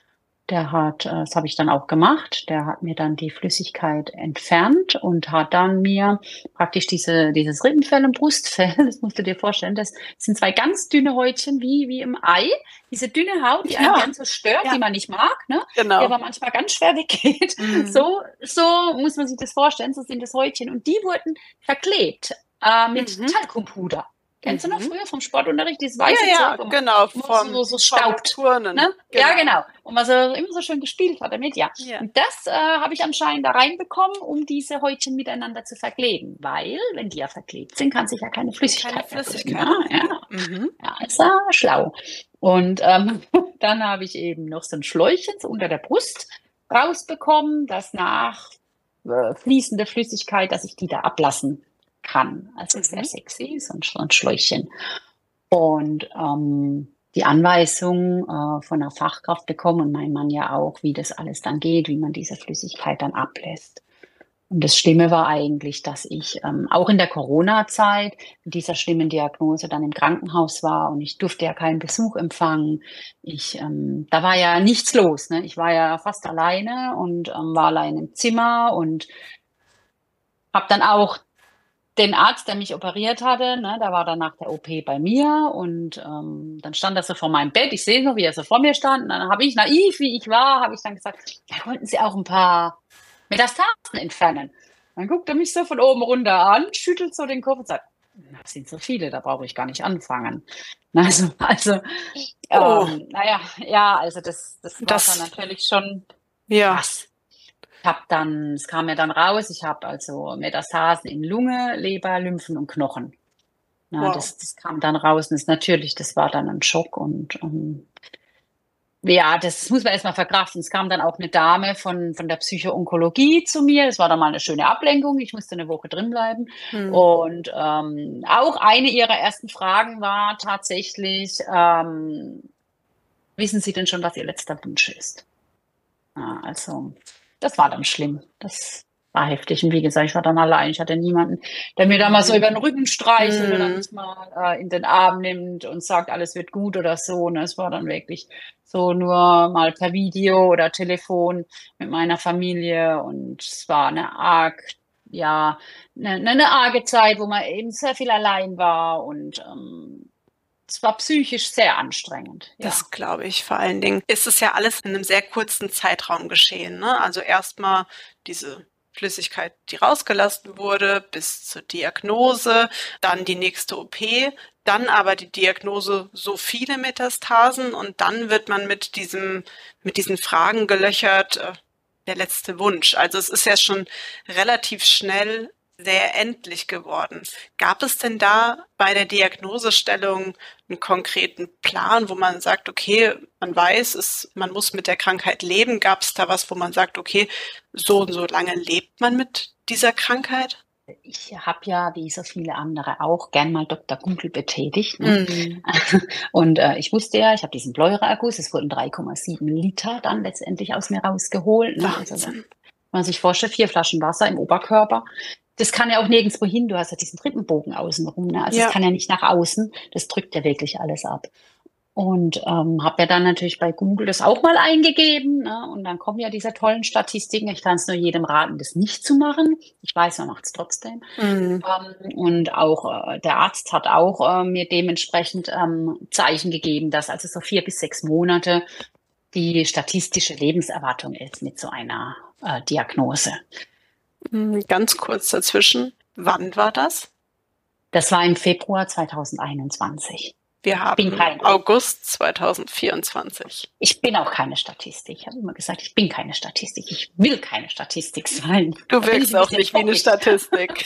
Der hat, äh, das habe ich dann auch gemacht, der hat mir dann die Flüssigkeit entfernt und hat dann mir praktisch diese, dieses Rippenfell und Brustfell, das musst du dir vorstellen, das sind zwei ganz dünne Häutchen wie, wie im Ei. Diese dünne Haut, die einen Ja, gern so stört, ja, die man nicht mag, ne? Die genau. aber manchmal ganz schwer weggeht. Mhm. So, so muss man sich das vorstellen, so sind das Häutchen. Und die wurden verklebt äh, mit Mhm. Talkumpuder. Kennst du noch Mhm. früher vom Sportunterricht, dieses Ja, weiße Zeug, ja, wo man, genau, wo man so, vom, so, so vom staubt? Turnen, Ne? Ja, genau. genau. Und was er immer so schön gespielt hat damit, ja. Ja. Und das äh, habe ich anscheinend da reinbekommen, um diese Häutchen miteinander zu verkleben. Weil, wenn die ja verklebt sind, kann sich ja keine Und keine Flüssigkeit mehr bilden. Flüssigkeit Ja, bilden. ja. Mhm. Ja, ist ja schlau. Und ähm, dann habe ich eben noch so ein Schläuchchen so unter der Brust rausbekommen, das nach äh, fließende Flüssigkeit, dass ich die da ablassen kann. Also sehr Mhm. sexy, so ein, so ein Schläuchchen. Und ähm, die Anweisung äh, von einer Fachkraft bekommen und mein Mann ja auch, wie das alles dann geht, wie man diese Flüssigkeit dann ablässt. Und das Schlimme war eigentlich, dass ich ähm, auch in der Corona-Zeit mit dieser schlimmen Diagnose dann im Krankenhaus war und ich durfte ja keinen Besuch empfangen. Ich, ähm, da war ja nichts los, ne? Ich war ja fast alleine und ähm, war allein im Zimmer und habe dann auch den Arzt, der mich operiert hatte, ne, da war dann nach der O P bei mir und ähm, dann stand er so vor meinem Bett. Ich sehe noch, wie er so vor mir stand. Und dann habe ich, naiv wie ich war, habe ich dann gesagt, ja, konnten Sie auch ein paar Metastasen entfernen? Dann guckt er mich so von oben runter an, schüttelt so den Kopf und sagt, das sind so viele, da brauche ich gar nicht anfangen. Also, also Oh, ähm, naja, ja, also das, das war dann das, natürlich schon ja, krass. Ich habe dann, es kam ja dann raus, ich habe also Metastasen in Lunge, Leber, Lymphen und Knochen. Na, wow. das, das kam dann raus und ist natürlich, das war dann ein Schock und ähm, ja, das muss man erstmal verkraften. Es kam dann auch eine Dame von, von der Psycho-Onkologie zu mir. Das war dann mal eine schöne Ablenkung. Ich musste eine Woche drin bleiben. Hm. Und ähm, auch eine ihrer ersten Fragen war tatsächlich, ähm, wissen Sie denn schon, was Ihr letzter Wunsch ist? Ja, also, das war dann schlimm. Das war heftig. Und wie gesagt, ich war dann allein. Ich hatte niemanden, der mir da mal so Mhm. über den Rücken streichelt oder Mhm. mich mal äh, in den Arm nimmt und sagt, alles wird gut oder so. Ne? Es war dann wirklich so nur mal per Video oder Telefon mit meiner Familie. Und es war eine arg, ja, eine, eine arge Zeit, wo man eben sehr viel allein war. Und ähm, es war psychisch sehr anstrengend, ja. Das glaube ich. Vor allen Dingen ist es ja alles in einem sehr kurzen Zeitraum geschehen, ne? Also erstmal diese Flüssigkeit, die rausgelassen wurde, bis zur Diagnose, dann die nächste O P, dann aber die Diagnose so viele Metastasen und dann wird man mit diesem, mit diesen Fragen gelöchert, äh, der letzte Wunsch. Also es ist ja schon relativ schnell sehr endlich geworden. Gab es denn da bei der Diagnosestellung einen konkreten Plan, wo man sagt, okay, man weiß, es, man muss mit der Krankheit leben? Gab es da was, wo man sagt, okay, so und so lange lebt man mit dieser Krankheit? Ich habe ja, wie so viele andere auch, gern mal Doktor Google betätigt. Ne? Mhm. Und äh, ich wusste ja, ich habe diesen Bläuererguss, es wurden drei Komma sieben Liter dann letztendlich aus mir rausgeholt. Ne? Also wenn Wahnsinn. man sich vorstellt, vier Flaschen Wasser im Oberkörper. Das kann ja auch nirgendwo hin. Du hast ja diesen Rippenbogen außenrum. Ne? Also es Ja. kann ja nicht nach außen. Das drückt ja wirklich alles ab. Und ähm, habe ja dann natürlich bei Google das auch mal eingegeben. Ne? Und dann kommen ja diese tollen Statistiken. Ich kann es nur jedem raten, das nicht zu machen. Ich weiß, man macht es trotzdem. Mhm. Ähm, und auch äh, der Arzt hat auch äh, mir dementsprechend ähm, Zeichen gegeben, dass also so vier bis sechs Monate die statistische Lebenserwartung ist mit so einer äh, Diagnose. Mhm. Ganz kurz dazwischen. Wann war das? Das war im Februar zweitausendeinundzwanzig. Wir Bin haben kein, August zweitausendvierundzwanzig. ich bin auch keine Statistik. Ich habe immer gesagt, ich bin keine Statistik. Ich will keine Statistik sein. Du Da bin ich wirkst ein auch bisschen nicht wie eine bockig. Statistik.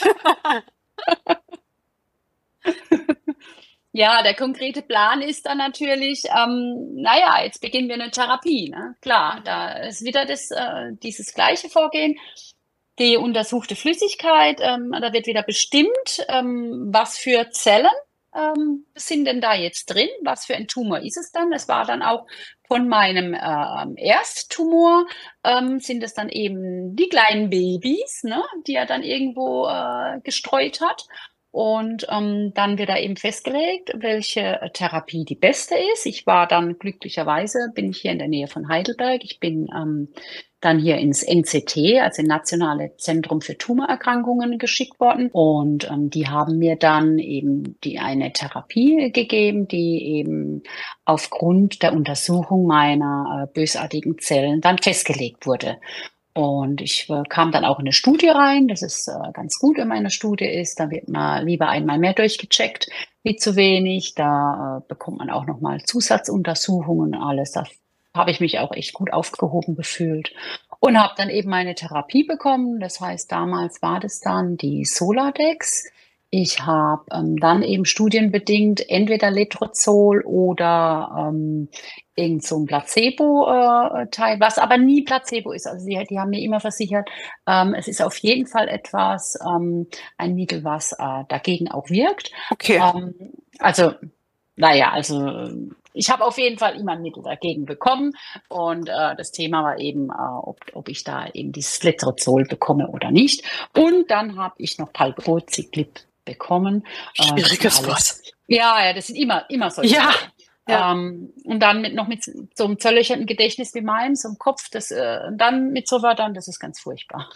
Ja, der konkrete Plan ist dann natürlich, ähm, naja, jetzt beginnen wir eine Therapie. Ne? Klar, da ist wieder das, äh, dieses gleiche Vorgehen. Die untersuchte Flüssigkeit, ähm, da wird wieder bestimmt, ähm, was für Zellen ähm, sind denn da jetzt drin, was für ein Tumor ist es dann. Es war dann auch von meinem ähm, Ersttumor, ähm, sind es dann eben die kleinen Babys, ne, die er dann irgendwo äh, gestreut hat. Und ähm, dann wird da eben festgelegt, welche Therapie die beste ist. Ich war dann glücklicherweise, bin ich hier in der Nähe von Heidelberg. Ich bin ähm, dann hier ins N C T, also Nationale Zentrum für Tumorerkrankungen, geschickt worden. Und ähm, die haben mir dann eben die eine Therapie gegeben, die eben aufgrund der Untersuchung meiner äh, bösartigen Zellen dann festgelegt wurde. Und ich äh, kam dann auch in eine Studie rein. Das ist äh, ganz gut, wenn man in einer Studie ist. Da wird man lieber einmal mehr durchgecheckt, wie zu wenig. Da äh, bekommt man auch nochmal Zusatzuntersuchungen und alles. Da habe ich mich auch echt gut aufgehoben gefühlt und habe dann eben meine Therapie bekommen. Das heißt, damals war das dann die Soladex. Ich habe ähm, dann eben studienbedingt entweder Letrozol oder ähm, irgend so ein Placebo-Teil, was aber nie Placebo ist. Also die, die haben mir immer versichert, ähm, es ist auf jeden Fall etwas, ähm, ein Mittel, was äh, dagegen auch wirkt. Okay. Ähm, also, naja, also ich habe auf jeden Fall immer ein Mittel dagegen bekommen. Und äh, das Thema war eben, äh, ob, ob ich da eben dieses Letrozol bekomme oder nicht. Und dann habe ich noch Palbociclib bekommen. Schwieriges Wort. Ja, ja, das sind immer, immer solche Ja. Sachen. Ja. Ähm, und dann mit noch mit so einem zerlöcherten Gedächtnis wie meinem, so einem Kopf, das äh, dann mit so Wörtern, das ist ganz furchtbar.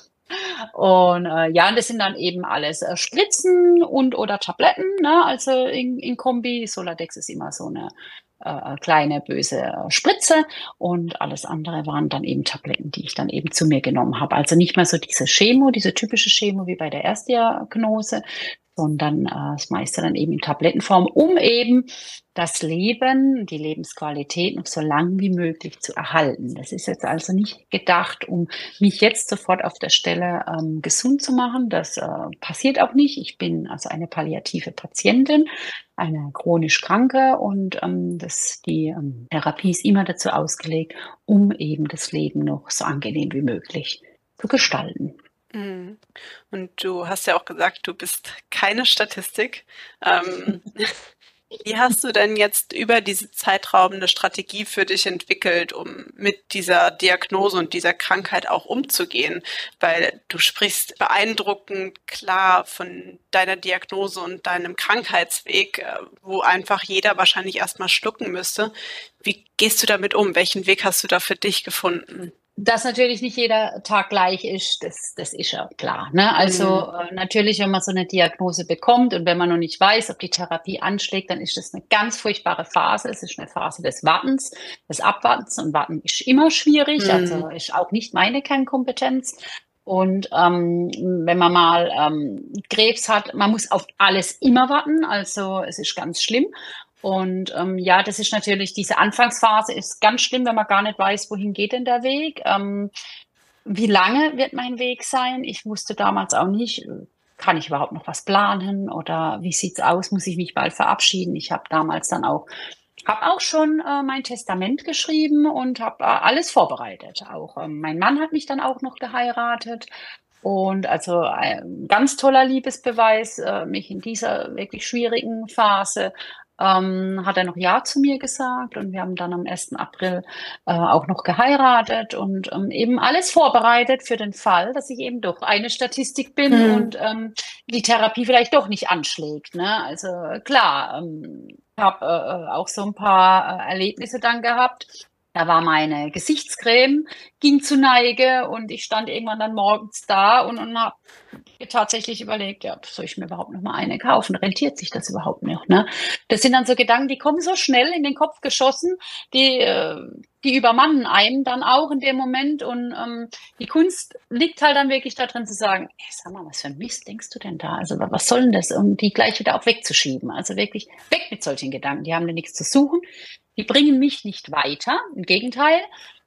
Und äh, ja, und das sind dann eben alles äh, Spritzen und oder Tabletten, ne? Also in, in Kombi. Soladex ist immer so eine äh, kleine böse äh, Spritze und alles andere waren dann eben Tabletten, die ich dann eben zu mir genommen habe. Also nicht mehr so diese Chemo, diese typische Chemo wie bei der Erstdiagnose, sondern äh, das meiste dann eben in Tablettenform, um eben das Leben, die Lebensqualität noch so lang wie möglich zu erhalten. Das ist jetzt also nicht gedacht, um mich jetzt sofort auf der Stelle ähm, gesund zu machen. Das äh, passiert auch nicht. Ich bin also eine palliative Patientin, eine chronisch Kranke und ähm, das, die ähm, Therapie ist immer dazu ausgelegt, um eben das Leben noch so angenehm wie möglich zu gestalten. Und du hast ja auch gesagt, du bist keine Statistik. Ähm, wie hast du denn jetzt über diese Zeitraum eine Strategie für dich entwickelt, um mit dieser Diagnose und dieser Krankheit auch umzugehen? Weil du sprichst beeindruckend klar von deiner Diagnose und deinem Krankheitsweg, wo einfach jeder wahrscheinlich erstmal schlucken müsste. Wie gehst du damit um? Welchen Weg hast du da für dich gefunden? Dass natürlich nicht jeder Tag gleich ist, das, das ist ja klar. Ne? Also mhm. äh, natürlich, wenn man so eine Diagnose bekommt und wenn man noch nicht weiß, ob die Therapie anschlägt, dann ist das eine ganz furchtbare Phase. Es ist eine Phase des Wartens, des Abwartens und Warten ist immer schwierig, mhm. also ist auch nicht meine Kernkompetenz. Und ähm, wenn man mal ähm, Krebs hat, man muss auf alles immer warten, also es ist ganz schlimm. Und ähm, ja, das ist natürlich, diese Anfangsphase ist ganz schlimm, wenn man gar nicht weiß, wohin geht denn der Weg. Ähm, wie lange wird mein Weg sein? Ich wusste damals auch nicht, kann ich überhaupt noch was planen oder wie sieht's aus? Muss ich mich bald verabschieden? Ich habe damals dann auch, habe auch schon äh, mein Testament geschrieben und habe äh, alles vorbereitet. Auch ähm, mein Mann hat mich dann auch noch geheiratet. Und also ein ganz toller Liebesbeweis, äh, mich in dieser wirklich schwierigen Phase Ähm, hat er noch Ja zu mir gesagt und wir haben dann am ersten April äh, auch noch geheiratet und ähm, eben alles vorbereitet für den Fall, dass ich eben doch eine Statistik bin mhm. und ähm, die Therapie vielleicht doch nicht anschlägt. Ne? Also klar, ähm, ich habe äh, auch so ein paar äh, Erlebnisse dann gehabt. Da war meine Gesichtscreme, ging zu Neige und ich stand irgendwann dann morgens da und, und habe tatsächlich überlegt, ja, soll ich mir überhaupt noch mal eine kaufen? Rentiert sich das überhaupt noch? Ne? Das sind dann so Gedanken, die kommen so schnell in den Kopf geschossen, die, die übermannen einem dann auch in dem Moment. Und ähm, die Kunst liegt halt dann wirklich darin zu sagen, hey, sag mal, was für ein Mist denkst du denn da? Also was soll denn das? Und die gleich wieder auch wegzuschieben. Also wirklich weg mit solchen Gedanken. Die haben da nichts zu suchen. Die bringen mich nicht weiter. Im Gegenteil.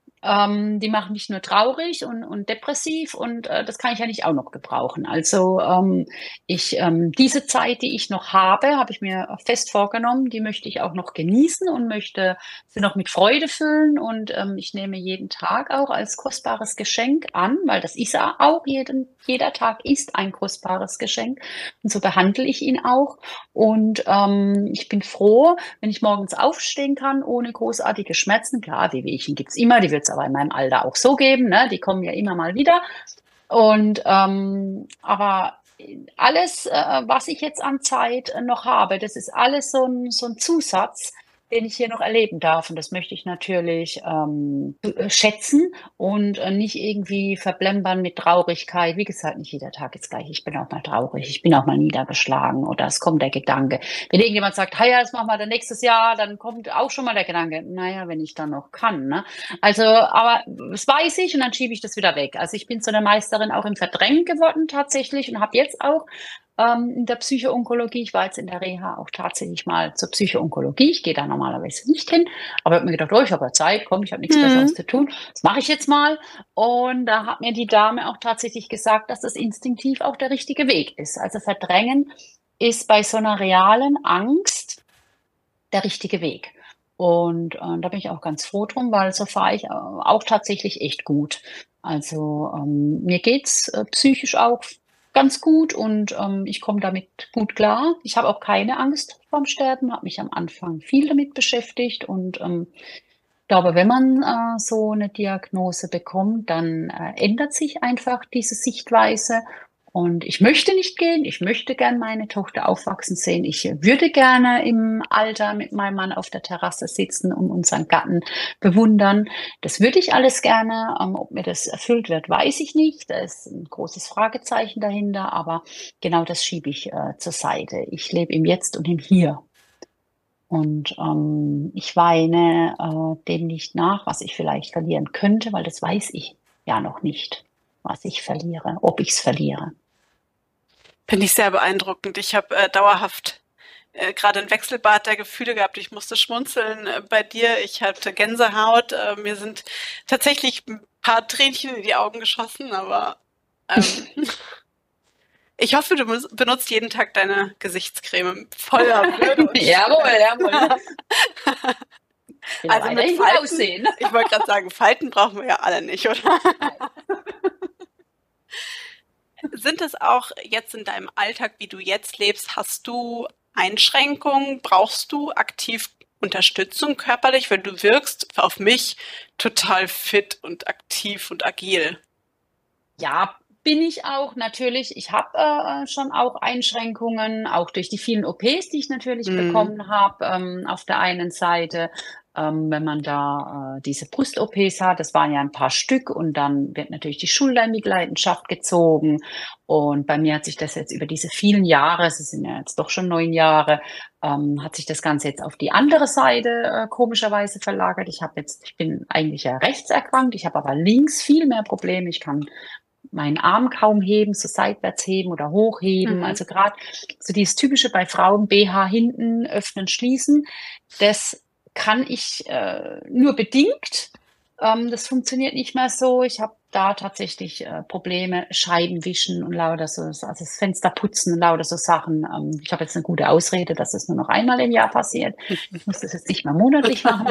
Ähm, die machen mich nur traurig und, und depressiv und äh, das kann ich ja nicht auch noch gebrauchen. Also ähm, ich ähm, diese Zeit, die ich noch habe, habe ich mir fest vorgenommen, die möchte ich auch noch genießen und möchte sie noch mit Freude füllen und ähm, ich nehme jeden Tag auch als kostbares Geschenk an, weil das ist ja auch, jeden, jeder Tag ist ein kostbares Geschenk und so behandle ich ihn auch und ähm, ich bin froh, wenn ich morgens aufstehen kann, ohne großartige Schmerzen. Klar, die Wehwehchen gibt's immer, die wird's aber in meinem Alter auch so geben, ne? Die kommen ja immer mal wieder. Und ähm, aber alles, äh, was ich jetzt an Zeit äh, noch habe, das ist alles so ein, so ein Zusatz, den ich hier noch erleben darf. Und das möchte ich natürlich ähm, äh, schätzen und äh, nicht irgendwie verblempern mit Traurigkeit. Wie gesagt, nicht jeder Tag ist gleich. Ich bin auch mal traurig, ich bin auch mal niedergeschlagen oder es kommt der Gedanke. Wenn irgendjemand sagt, hey, ja, das machen wir dann nächstes Jahr, dann kommt auch schon mal der Gedanke, naja, wenn ich dann noch kann. Ne? Also, aber das weiß ich und dann schiebe ich das wieder weg. Also ich bin so eine Meisterin auch im Verdrängen geworden tatsächlich und habe jetzt auch ähm, in der Psychoonkologie, ich war jetzt in der Reha auch tatsächlich mal zur Psychoonkologie. Ich gehe da normalerweise nicht hin, aber habe mir gedacht, oh, ich habe ja Zeit, komm, ich habe nichts Besseres Mhm. zu tun. Das mache ich jetzt mal. Und da hat mir die Dame auch tatsächlich gesagt, dass das instinktiv auch der richtige Weg ist. Also Verdrängen ist bei so einer realen Angst der richtige Weg. Und äh, da bin ich auch ganz froh drum, weil so fahre ich äh, auch tatsächlich echt gut. Also ähm, mir geht's äh, psychisch auch ganz gut und ähm, ich komme damit gut klar. Ich habe auch keine Angst vorm Sterben, habe mich am Anfang viel damit beschäftigt und ähm, glaube, wenn man äh, so eine Diagnose bekommt, dann äh, ändert sich einfach diese Sichtweise. Und ich möchte nicht gehen, ich möchte gern meine Tochter aufwachsen sehen. Ich würde gerne im Alter mit meinem Mann auf der Terrasse sitzen und unseren Garten bewundern. Das würde ich alles gerne. Ähm, ob mir das erfüllt wird, weiß ich nicht. Da ist ein großes Fragezeichen dahinter, aber genau das schiebe ich äh, zur Seite. Ich lebe im Jetzt und im Hier. Und ähm, ich weine äh, dem nicht nach, was ich vielleicht verlieren könnte, weil das weiß ich ja noch nicht, was ich verliere, ob ich es verliere. Finde ich sehr beeindruckend. Ich habe äh, dauerhaft äh, gerade ein Wechselbad der Gefühle gehabt. Ich musste schmunzeln äh, bei dir. Ich hatte Gänsehaut. Äh, mir sind tatsächlich ein paar Tränchen in die Augen geschossen, aber ähm, ich hoffe, du mus- benutzt jeden Tag deine Gesichtscreme voller Würde und Jawohl, jawohl. Ich will also mit weiterhin gut Falten. aussehen. Ich wollte gerade sagen, Falten brauchen wir ja alle nicht, oder? Sind es auch jetzt in deinem Alltag, wie du jetzt lebst, hast du Einschränkungen? Brauchst du aktiv Unterstützung körperlich? Weil du wirkst auf mich total fit und aktiv und agil. Ja, bin ich auch natürlich. Ich habe äh, schon auch Einschränkungen, auch durch die vielen O Ps, die ich natürlich Hm. bekommen habe. Ähm, auf der einen Seite, ähm, wenn man da äh, diese Brust-O Ps hat, das waren ja ein paar Stück und dann wird natürlich die Schulter in Mitleidenschaft gezogen. Und bei mir hat sich das jetzt über diese vielen Jahre, es sind ja jetzt doch schon neun Jahre, ähm, hat sich das Ganze jetzt auf die andere Seite äh, komischerweise verlagert. Ich habe jetzt, ich bin eigentlich ja rechts erkrankt, ich habe aber links viel mehr Probleme. Ich kann meinen Arm kaum heben, so seitwärts heben oder hochheben. Mhm. Also gerade so dieses typische bei Frauen, B H hinten öffnen, schließen, das kann ich äh, nur bedingt. Ähm, das funktioniert nicht mehr so. Ich habe da tatsächlich äh, Probleme, Scheiben wischen und lauter so, also das Fenster putzen und lauter so Sachen. Ähm, ich habe jetzt eine gute Ausrede, dass es nur noch einmal im Jahr passiert. Ich muss das jetzt nicht mehr monatlich machen.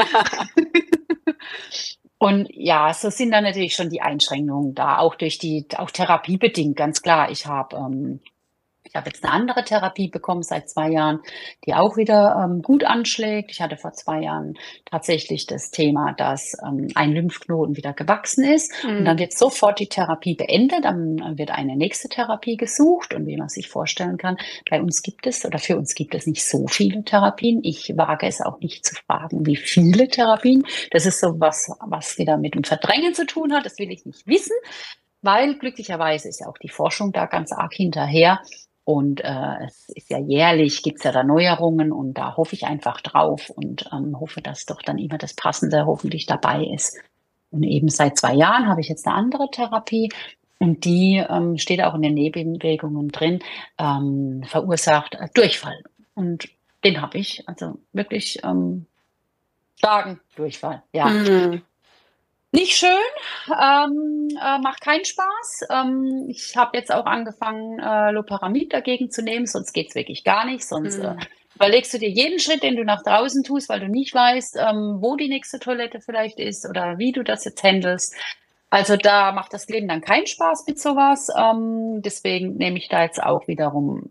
Und ja, so sind dann natürlich schon die Einschränkungen da, auch durch die, auch therapiebedingt, ganz klar. Ich habe ähm, ich habe jetzt eine andere Therapie bekommen seit zwei Jahren, die auch wieder ähm, gut anschlägt. Ich hatte vor zwei Jahren tatsächlich das Thema, dass ähm, ein Lymphknoten wieder gewachsen ist. Und dann Mhm. wird sofort die Therapie beendet. Dann wird eine nächste Therapie gesucht. Und wie man sich vorstellen kann, bei uns gibt es oder für uns gibt es nicht so viele Therapien. Ich wage es auch nicht zu fragen, wie viele Therapien. Das ist so was, was wieder mit dem Verdrängen zu tun hat. Das will ich nicht wissen. Weil glücklicherweise ist ja auch die Forschung da ganz arg hinterher. Und äh, es ist ja jährlich, gibt's ja da Neuerungen und da hoffe ich einfach drauf und ähm, hoffe, dass doch dann immer das Passende hoffentlich dabei ist. Und eben seit zwei Jahren habe ich jetzt eine andere Therapie und die ähm, steht auch in den Nebenwirkungen drin, ähm, verursacht äh, Durchfall. Und den habe ich, also wirklich ähm, starken Durchfall, ja. Mhm. Nicht schön, ähm, äh, macht keinen Spaß. Ähm, ich habe jetzt auch angefangen, äh, Loperamid dagegen zu nehmen, sonst geht's wirklich gar nicht. Sonst äh, Mhm. überlegst du dir jeden Schritt, den du nach draußen tust, weil du nicht weißt, ähm, wo die nächste Toilette vielleicht ist oder wie du das jetzt handelst. Also da macht das Leben dann keinen Spaß mit sowas. Ähm, deswegen nehme ich da jetzt auch wiederum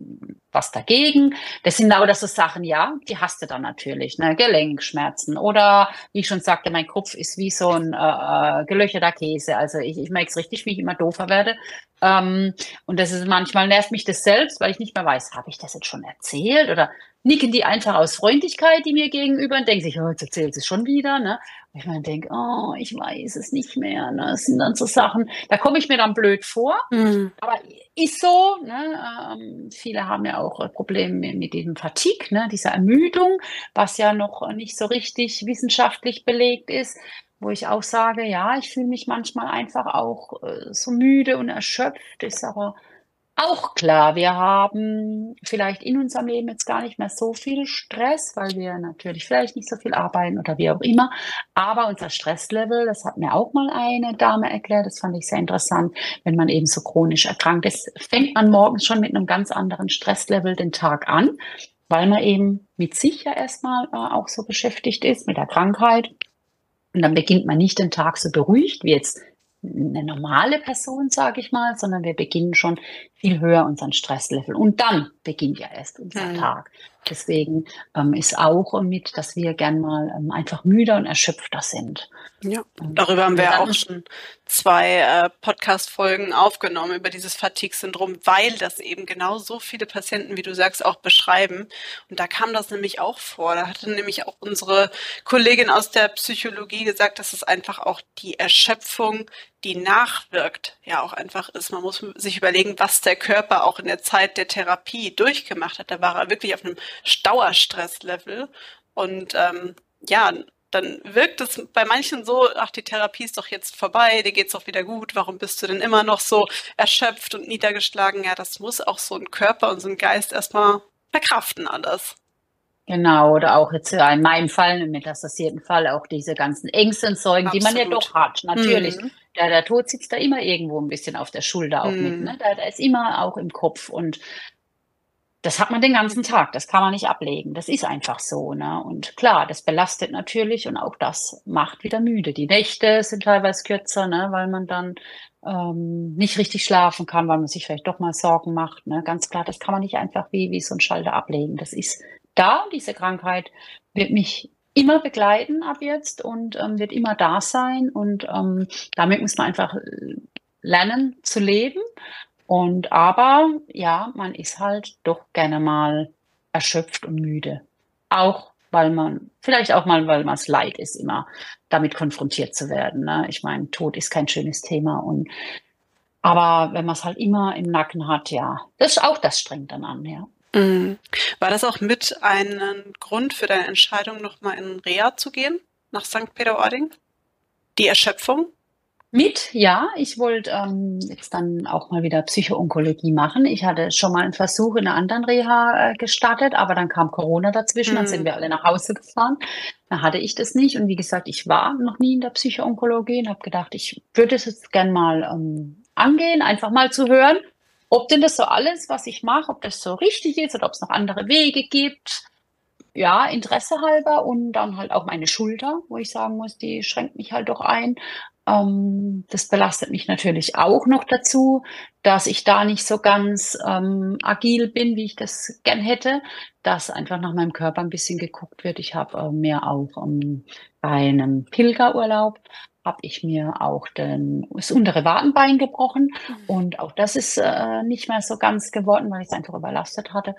was dagegen. Das sind aber das so Sachen, ja, die hast du dann natürlich, ne? Gelenkschmerzen oder, wie ich schon sagte, mein Kopf ist wie so ein äh, äh, gelöcherter Käse. Also ich, ich merke es richtig, wie ich immer doofer werde. Ähm, und das ist manchmal nervt mich das selbst, weil ich nicht mehr weiß, habe ich das jetzt schon erzählt oder nicken die einfach aus Freundlichkeit, die mir gegenüber und denken sich, oh, jetzt erzählt sie es schon wieder, ne? Und ich meine, denke, oh, ich weiß es nicht mehr, ne? Das sind dann so Sachen, da komme ich mir dann blöd vor. Mhm. Aber ist so, ne? Ähm, viele haben ja auch äh, Probleme mit, mit diesem Fatigue, ne? Dieser Ermüdung, was ja noch nicht so richtig wissenschaftlich belegt ist, wo ich auch sage, ja, ich fühle mich manchmal einfach auch äh, so müde und erschöpft, ist aber auch klar, wir haben vielleicht in unserem Leben jetzt gar nicht mehr so viel Stress, weil wir natürlich vielleicht nicht so viel arbeiten oder wie auch immer. Aber unser Stresslevel, das hat mir auch mal eine Dame erklärt, das fand ich sehr interessant, wenn man eben so chronisch erkrankt ist, fängt man morgens schon mit einem ganz anderen Stresslevel den Tag an, weil man eben mit sich ja erstmal äh, auch so beschäftigt ist, mit der Krankheit. Und dann beginnt man nicht den Tag so beruhigt wie jetzt eine normale Person, sage ich mal, sondern wir beginnen schon viel höher unseren Stresslevel. Und dann beginnt ja erst unser Mhm. Tag. Deswegen ähm, ist auch mit, dass wir gern mal ähm, einfach müder und erschöpfter sind. Ja, Und darüber haben wir wir ja dann auch uns schon zwei äh, Podcast-Folgen aufgenommen über dieses Fatigue-Syndrom, weil das eben genau so viele Patienten, wie du sagst, auch beschreiben. Und da kam das nämlich auch vor. Da hatte nämlich auch unsere Kollegin aus der Psychologie gesagt, dass es einfach auch die Erschöpfung, die nachwirkt, ja auch einfach ist. Man muss sich überlegen, was der Körper auch in der Zeit der Therapie durchgemacht hat. Da war er wirklich auf einem Dauerstresslevel. Und ähm, ja, dann wirkt es bei manchen so, ach, die Therapie ist doch jetzt vorbei, dir geht's doch wieder gut, warum bist du denn immer noch so erschöpft und niedergeschlagen? Ja, das muss auch so ein Körper und so ein Geist erstmal verkraften alles. Genau, oder auch jetzt ja in meinem Fall, im metastasierten Fall, auch diese ganzen Ängste und Sorgen, die man ja doch Absolut. hat. Natürlich, Hm. der, der Tod sitzt da immer irgendwo ein bisschen auf der Schulter auch mit, Hm. ne? Der, der ist immer auch im Kopf und das hat man den ganzen Tag, das kann man nicht ablegen. Das ist einfach so, ne? Und klar, das belastet natürlich und auch das macht wieder müde. Die Nächte sind teilweise kürzer, ne? Weil man dann ähm, nicht richtig schlafen kann, weil man sich vielleicht doch mal Sorgen macht, ne? Ganz klar, das kann man nicht einfach wie, wie so ein Schalter ablegen. Das ist da, diese Krankheit wird mich immer begleiten ab jetzt und ähm, wird immer da sein. Und ähm, damit muss man einfach äh, lernen zu leben. Und aber ja, man ist halt doch gerne mal erschöpft und müde. Auch weil man, vielleicht auch mal, weil man es leid ist, immer damit konfrontiert zu werden. Ne? Ich meine, Tod ist kein schönes Thema. Und aber wenn man es halt immer im Nacken hat, ja, das ist auch das strengt dann an, ja. Hm. War das auch mit ein Grund für deine Entscheidung, nochmal in Reha zu gehen, nach Sankt Peter-Ording? Die Erschöpfung? Mit, ja, ich wollte ähm, jetzt dann auch mal wieder Psychoonkologie machen. Ich hatte schon mal einen Versuch in einer anderen Reha äh, gestartet, aber dann kam Corona dazwischen, dann sind Hm. wir alle nach Hause gefahren. Da hatte ich das nicht. Und wie gesagt, ich war noch nie in der Psychoonkologie und habe gedacht, ich würde es jetzt gern mal ähm, angehen, einfach mal zu hören, ob denn das so alles, was ich mache, ob das so richtig ist oder ob es noch andere Wege gibt. Ja, Interesse halber und dann halt auch meine Schulter, wo ich sagen muss, die schränkt mich halt doch ein. Ähm, das belastet mich natürlich auch noch dazu, dass ich da nicht so ganz ähm, agil bin, wie ich das gern hätte, dass einfach nach meinem Körper ein bisschen geguckt wird. Ich habe äh, mir auch ähm, bei einem Pilgerurlaub habe ich mir auch den, das untere Wadenbein gebrochen und auch das ist äh, nicht mehr so ganz geworden, weil ich es einfach überlastet hatte.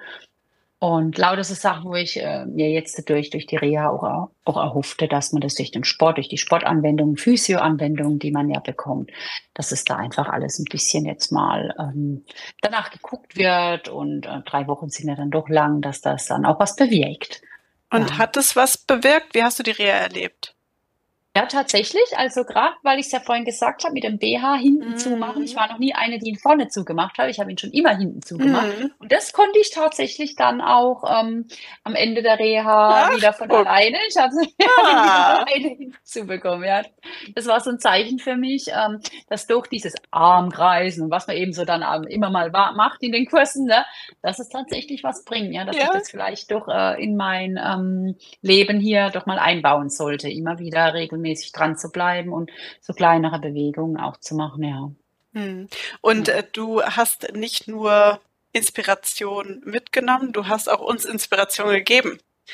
Und lauter so Sachen, wo ich äh, mir jetzt durch, durch die Reha auch, auch erhoffte, dass man das durch den Sport, durch die Sportanwendungen, Physioanwendungen, die man ja bekommt, dass es da einfach alles ein bisschen jetzt mal ähm, danach geguckt wird. Und äh, drei Wochen sind ja dann doch lang, dass das dann auch was bewirkt. Und Ja. hat es was bewirkt? Wie hast du die Reha erlebt? Ja, tatsächlich. Also gerade, weil ich es ja vorhin gesagt habe, mit dem B H hinten zumachen. Ich Mhm. war noch nie eine, die ihn vorne zugemacht hat. Ich habe ihn schon immer hinten zugemacht. Mhm. Und das konnte ich tatsächlich dann auch ähm, am Ende der Reha Ach, wieder von guck. alleine. Ich habe hab ihn wieder Ah. alleine hinten zubekommen. Ja. Das war so ein Zeichen für mich, ähm, dass durch dieses Armkreisen und was man eben so dann ähm, immer mal wa- macht in den Kursen, ne, dass es tatsächlich was bringt. Ja, dass ich Ja. das vielleicht doch äh, in mein ähm, Leben hier doch mal einbauen sollte, immer wieder regelmäßig dran zu bleiben und so kleinere Bewegungen auch zu machen, ja. Hm. Und Ja. äh, du hast nicht nur Inspiration mitgenommen. Du hast auch uns Inspiration gegeben.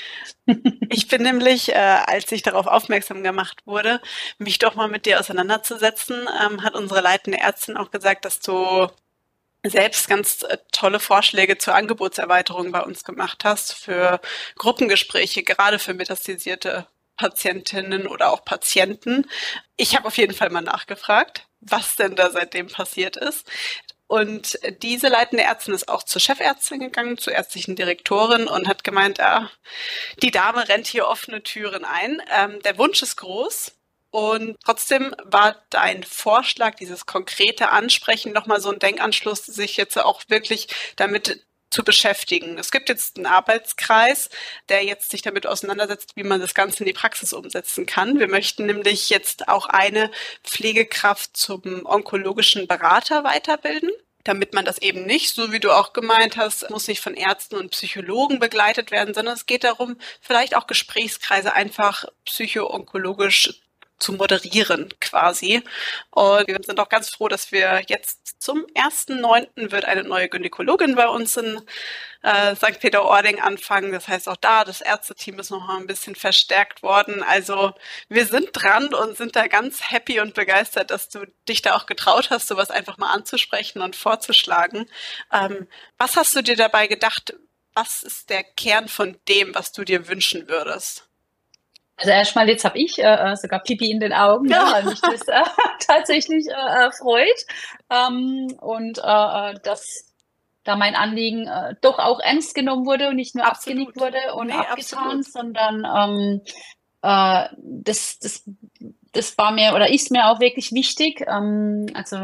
Ich bin nämlich, äh, als ich darauf aufmerksam gemacht wurde, mich doch mal mit dir auseinanderzusetzen, ähm, hat unsere leitende Ärztin auch gesagt, dass du selbst ganz äh, tolle Vorschläge zur Angebotserweiterung bei uns gemacht hast für Gruppengespräche, gerade für metastasierte Patientinnen oder auch Patienten. Ich habe auf jeden Fall mal nachgefragt, was denn da seitdem passiert ist. Und diese leitende Ärztin ist auch zur Chefärztin gegangen, zur ärztlichen Direktorin und hat gemeint, ah, die Dame rennt hier offene Türen ein. Ähm, der Wunsch ist groß. Und trotzdem war dein Vorschlag, dieses konkrete Ansprechen, nochmal so ein Denkanschluss, sich jetzt auch wirklich damit zu beschäftigen. Es gibt jetzt einen Arbeitskreis, der jetzt sich damit auseinandersetzt, wie man das Ganze in die Praxis umsetzen kann. Wir möchten nämlich jetzt auch eine Pflegekraft zum onkologischen Berater weiterbilden, damit man das eben nicht, so wie du auch gemeint hast, muss nicht von Ärzten und Psychologen begleitet werden, sondern es geht darum, vielleicht auch Gesprächskreise einfach psycho-onkologisch zu moderieren quasi. Und wir sind auch ganz froh, dass wir jetzt zum ersten neunten wird eine neue Gynäkologin bei uns in äh, Sankt Peter-Ording anfangen. Das heißt, auch da, das Ärzteteam ist noch mal ein bisschen verstärkt worden. Also wir sind dran und sind da ganz happy und begeistert, dass du dich da auch getraut hast, sowas einfach mal anzusprechen und vorzuschlagen. Ähm, was hast du dir dabei gedacht? Was ist der Kern von dem, was du dir wünschen würdest? Also erstmal, jetzt habe ich äh, sogar Pipi in den Augen, ja. ne, weil mich das äh, tatsächlich äh, freut. Ähm, und äh, dass da mein Anliegen äh, doch auch ernst genommen wurde und nicht nur Absolut. abgenickt wurde und nee, abgetan, absolut. sondern ähm, äh, das, das, das war mir oder ist mir auch wirklich wichtig. Ähm, also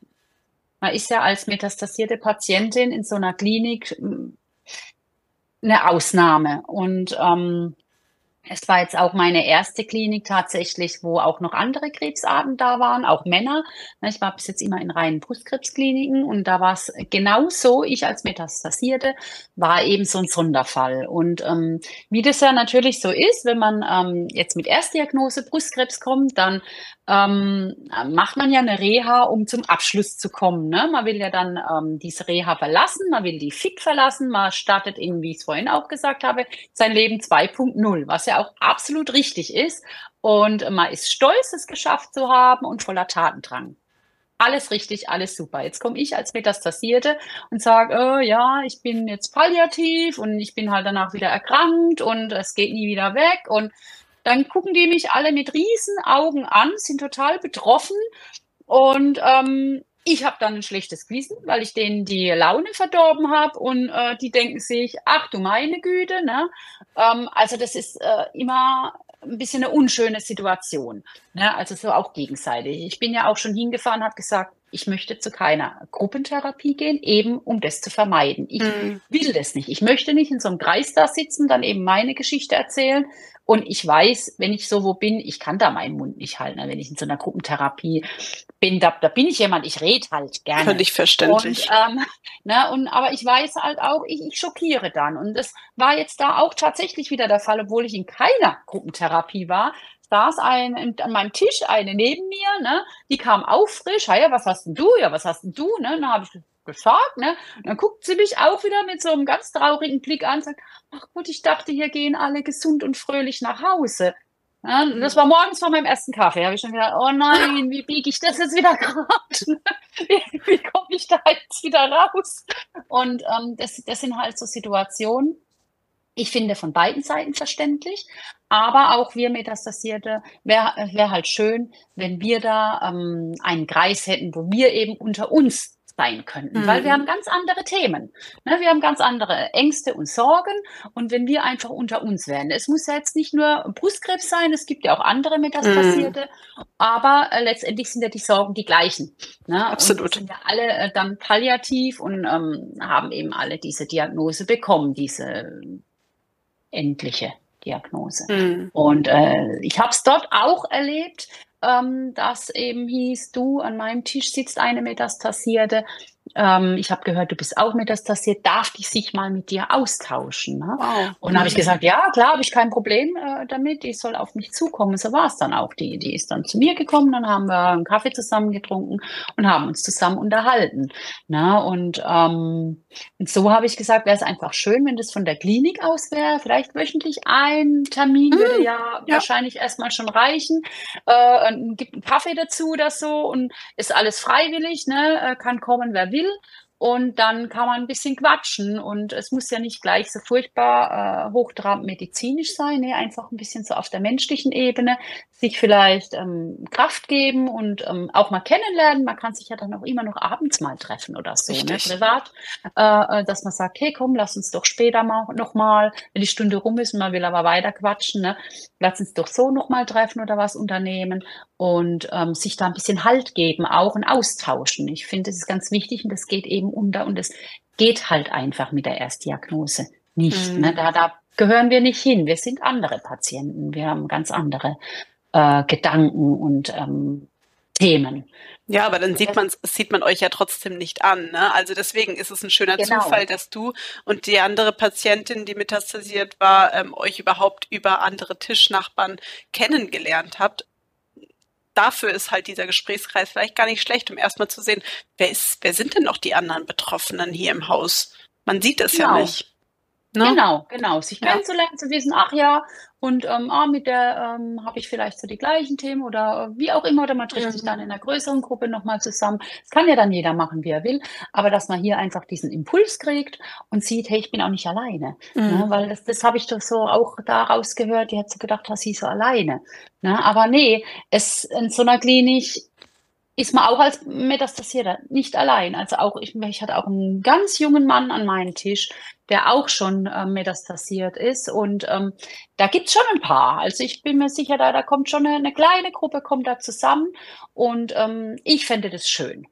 man ist ja als metastasierte Patientin in so einer Klinik eine Ausnahme. Und ähm, es war jetzt auch meine erste Klinik tatsächlich, wo auch noch andere Krebsarten da waren, auch Männer. Ich war bis jetzt immer in reinen Brustkrebskliniken und da war es genau so, ich als Metastasierte war eben so ein Sonderfall. Und ähm, wie das ja natürlich so ist, wenn man ähm, jetzt mit Erstdiagnose Brustkrebs kommt, dann ähm, macht man ja eine Reha, um zum Abschluss zu kommen. Ne? Man will ja dann ähm, diese Reha verlassen, man will die fit verlassen, man startet eben, wie ich es vorhin auch gesagt habe, sein Leben zwei Punkt null, was ja auch absolut richtig ist. Und man ist stolz, es geschafft zu haben und voller Tatendrang. Alles richtig, alles super. Jetzt komme ich als Metastasierte und sage, äh, ja, ich bin jetzt palliativ und ich bin halt danach wieder erkrankt und es geht nie wieder weg. Und dann gucken die mich alle mit riesen Augen an, sind total betroffen und ähm, ich habe dann ein schlechtes Gewissen, weil ich denen die Laune verdorben habe und äh, die denken sich, ach du meine Güte, ne? Ähm, also das ist äh, immer ein bisschen eine unschöne Situation, ne? Also so auch gegenseitig. Ich bin ja auch schon hingefahren, habe gesagt, ich möchte zu keiner Gruppentherapie gehen, eben um das zu vermeiden. Ich mm. will das nicht. Ich möchte nicht in so einem Kreis da sitzen, dann eben meine Geschichte erzählen. Und ich weiß, wenn ich so wo bin, ich kann da meinen Mund nicht halten. Wenn ich in so einer Gruppentherapie bin, da, da bin ich jemand, ich rede halt gerne. Völlig verständlich. Und, ähm, ne, und, aber ich weiß halt auch, ich, ich schockiere dann. Und das war jetzt da auch tatsächlich wieder der Fall, obwohl ich in keiner Gruppentherapie war. Saß ein, an meinem Tisch eine neben mir, ne, die kam auch frisch, ja, was hast denn du? Ja, was hast denn du? Ne, dann habe ich gesagt, ne, und dann guckt sie mich auch wieder mit so einem ganz traurigen Blick an und sagt, ach gut, ich dachte, hier gehen alle gesund und fröhlich nach Hause. Ja, das war morgens vor meinem ersten Kaffee. Da habe ich schon gedacht, oh nein, wie biege ich das jetzt wieder gerade? Wie, wie komme ich da jetzt wieder raus? Und ähm, das, das sind halt so Situationen, ich finde, von beiden Seiten verständlich, aber auch wir Metastasierte, wäre wär halt schön, wenn wir da ähm, einen Kreis hätten, wo wir eben unter uns sein könnten, mhm. weil wir haben ganz andere Themen. Ne? Wir haben ganz andere Ängste und Sorgen und wenn wir einfach unter uns wären. Es muss ja jetzt nicht nur Brustkrebs sein, es gibt ja auch andere Metastasierte, mhm. aber äh, letztendlich sind ja die Sorgen die gleichen. Ne? Absolut. Und sind ja alle äh, dann palliativ und ähm, haben eben alle diese Diagnose bekommen, diese endliche Diagnose. Mhm. Und äh, ich habe es dort auch erlebt, ähm, dass eben hieß, du, an meinem Tisch sitzt eine Metastasierte ähm, ich habe gehört, du bist auch metastasiert, darf ich sich mal mit dir austauschen? Ne? Wow. Und dann habe ich gesagt, ja, klar, habe ich kein Problem äh, damit, die soll auf mich zukommen. So war es dann auch. Die, die ist dann zu mir gekommen, dann haben wir einen Kaffee zusammen getrunken und haben uns zusammen unterhalten. Ne? Und, ähm, und so habe ich gesagt, wäre es einfach schön, wenn das von der Klinik aus wäre, vielleicht wöchentlich ein Termin würde Hm, ja ja. wahrscheinlich erstmal schon reichen. Äh, und gibt einen Kaffee dazu oder so und ist alles freiwillig, ne? Äh, Kann kommen, wer will. Und dann kann man ein bisschen quatschen. Und es muss ja nicht gleich so furchtbar äh, hochtrabend medizinisch sein, ne? Einfach ein bisschen so auf der menschlichen Ebene, sich vielleicht ähm, Kraft geben und ähm, auch mal kennenlernen. Man kann sich ja dann auch immer noch abends mal treffen oder so, ne? Richtig. Privat, äh, äh, dass man sagt, hey, komm, lass uns doch später mal noch mal, wenn die Stunde rum ist, man will aber weiter quatschen, ne? Lass uns doch so noch mal treffen oder was unternehmen und ähm, sich da ein bisschen Halt geben, auch und austauschen. Ich finde, das ist ganz wichtig und das geht eben unter und es geht halt einfach mit der Erstdiagnose nicht. Ne? Hm. Da, da gehören wir nicht hin. Wir sind andere Patienten. Wir haben ganz andere äh, Gedanken und ähm, Themen. Ja, aber dann sieht Das, man, sieht man euch ja trotzdem nicht an, ne? Also deswegen ist es ein schöner Zufall, genau. dass du und die andere Patientin, die metastasiert war, ähm, euch überhaupt über andere Tischnachbarn kennengelernt habt. Dafür ist halt dieser Gesprächskreis vielleicht gar nicht schlecht, um erstmal zu sehen, wer ist, wer sind denn noch die anderen Betroffenen hier im Haus? Man sieht es ja Genau. nicht, ne? Genau, genau. Sich Ja. kennenzulernen, zu wissen, ach ja, und ähm, ah, mit der ähm, habe ich vielleicht so die gleichen Themen oder äh, wie auch immer, oder man trifft sich dann Mhm. in einer größeren Gruppe nochmal zusammen. Das kann ja dann jeder machen, wie er will, aber dass man hier einfach diesen Impuls kriegt und sieht, hey, ich bin auch nicht alleine. Ne? Mhm. Weil das, das habe ich doch so auch daraus gehört, die hat so gedacht, dass sie so alleine. Ne? Aber nee, es in so einer Klinik ist man auch als Metastasierter nicht allein. Also auch ich, ich hatte auch einen ganz jungen Mann an meinem Tisch, der auch schon ähm, metastasiert ist. Und ähm, da gibt's schon ein paar. Also ich bin mir sicher, da, da kommt schon eine, eine kleine Gruppe, kommt da zusammen. Und ähm, ich fände das schön.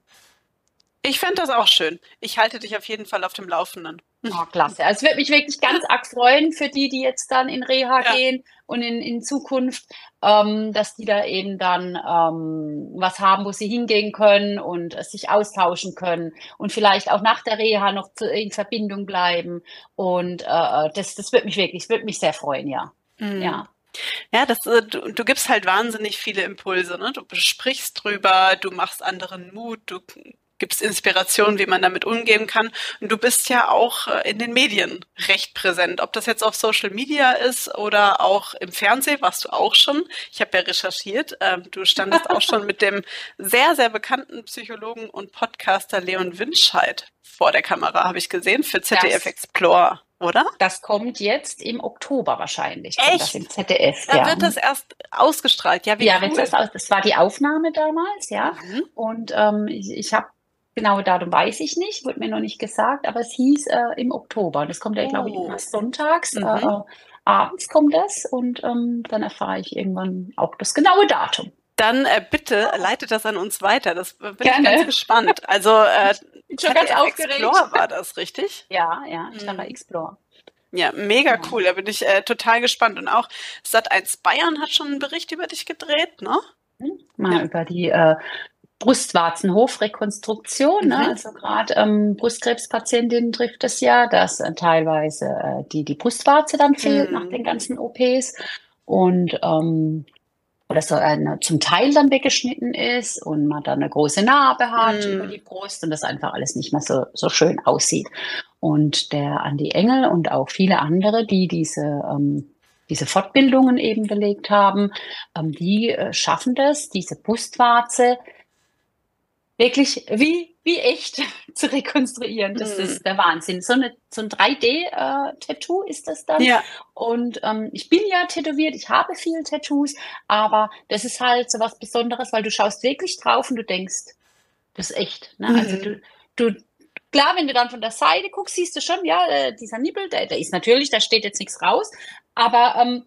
Ich fände das auch schön. Ich halte dich auf jeden Fall auf dem Laufenden. Oh, klasse. Also es würde mich wirklich ganz arg freuen für die, die jetzt dann in Reha Ja. gehen und in, in Zukunft, ähm, dass die da eben dann ähm, was haben, wo sie hingehen können und äh, sich austauschen können und vielleicht auch nach der Reha noch zu, in Verbindung bleiben. Und äh, das, das würde mich wirklich, das würde mich sehr freuen, ja. Mhm. Ja. Ja, das, äh, du, du gibst halt wahnsinnig viele Impulse, ne? Du sprichst drüber, du machst anderen Mut, du gibst Inspiration, wie man damit umgehen kann. Und du bist ja auch äh, in den Medien recht präsent. Ob das jetzt auf Social Media ist oder auch im Fernsehen, warst du auch schon. Ich habe ja recherchiert. Ähm, du standest auch schon mit dem sehr, sehr bekannten Psychologen und Podcaster Leon Winscheid vor der Kamera, habe ich gesehen, für Z D F Das, Explore, oder? das kommt jetzt im Oktober wahrscheinlich, kommt das im Echt? Z D F, Da ja. wird das erst ausgestrahlt. Ja, wie Ja, wenn cool. das aus, das war die Aufnahme damals, ja. Mhm. Und ähm, ich, ich habe genau Datum weiß ich nicht, wurde mir noch nicht gesagt, aber es hieß äh, im Oktober. Und das kommt ja, glaube ich, immer Oh. sonntags, äh, Mhm. äh, abends kommt das und ähm, dann erfahre ich irgendwann auch das genaue Datum. Dann äh, bitte leitet das an uns weiter. Das äh, bin ich ganz Gerne. gespannt. Also äh, Bin schon ganz Z D F aufgeregt. Explore war das, richtig? Ja, ja, Terra Mhm. Explore. Ja, mega Ja. cool. Da bin ich äh, total gespannt. Und auch Sat eins Bayern hat schon einen Bericht über dich gedreht, ne? Hm? Mal Ja. über die äh, Brustwarzenhofrekonstruktion, ne? Mhm. Also gerade ähm, Brustkrebspatientinnen trifft es ja, dass äh, teilweise äh, die, die Brustwarze dann fehlt nach Mhm. den ganzen O Ps und ähm, oder so eine, zum Teil dann weggeschnitten ist und man dann eine große Narbe hat über die Mhm. Brust und das einfach alles nicht mehr so, so schön aussieht. Und der Andi Engel und auch viele andere, die diese, ähm, diese Fortbildungen eben belegt haben, ähm, die äh, schaffen das, diese Brustwarze wirklich wie, wie echt zu rekonstruieren. Das Mhm. ist der Wahnsinn. So, eine, so ein drei D-Tattoo ist das dann. Ja. Und ähm, ich bin ja tätowiert, ich habe viele Tattoos, aber das ist halt so was Besonderes, weil du schaust wirklich drauf und du denkst, das ist echt. Ne? Also Mhm. du, du, klar, wenn du dann von der Seite guckst, siehst du schon, ja, äh, dieser Nippel, der, der ist natürlich, da steht jetzt nichts raus, aber ähm,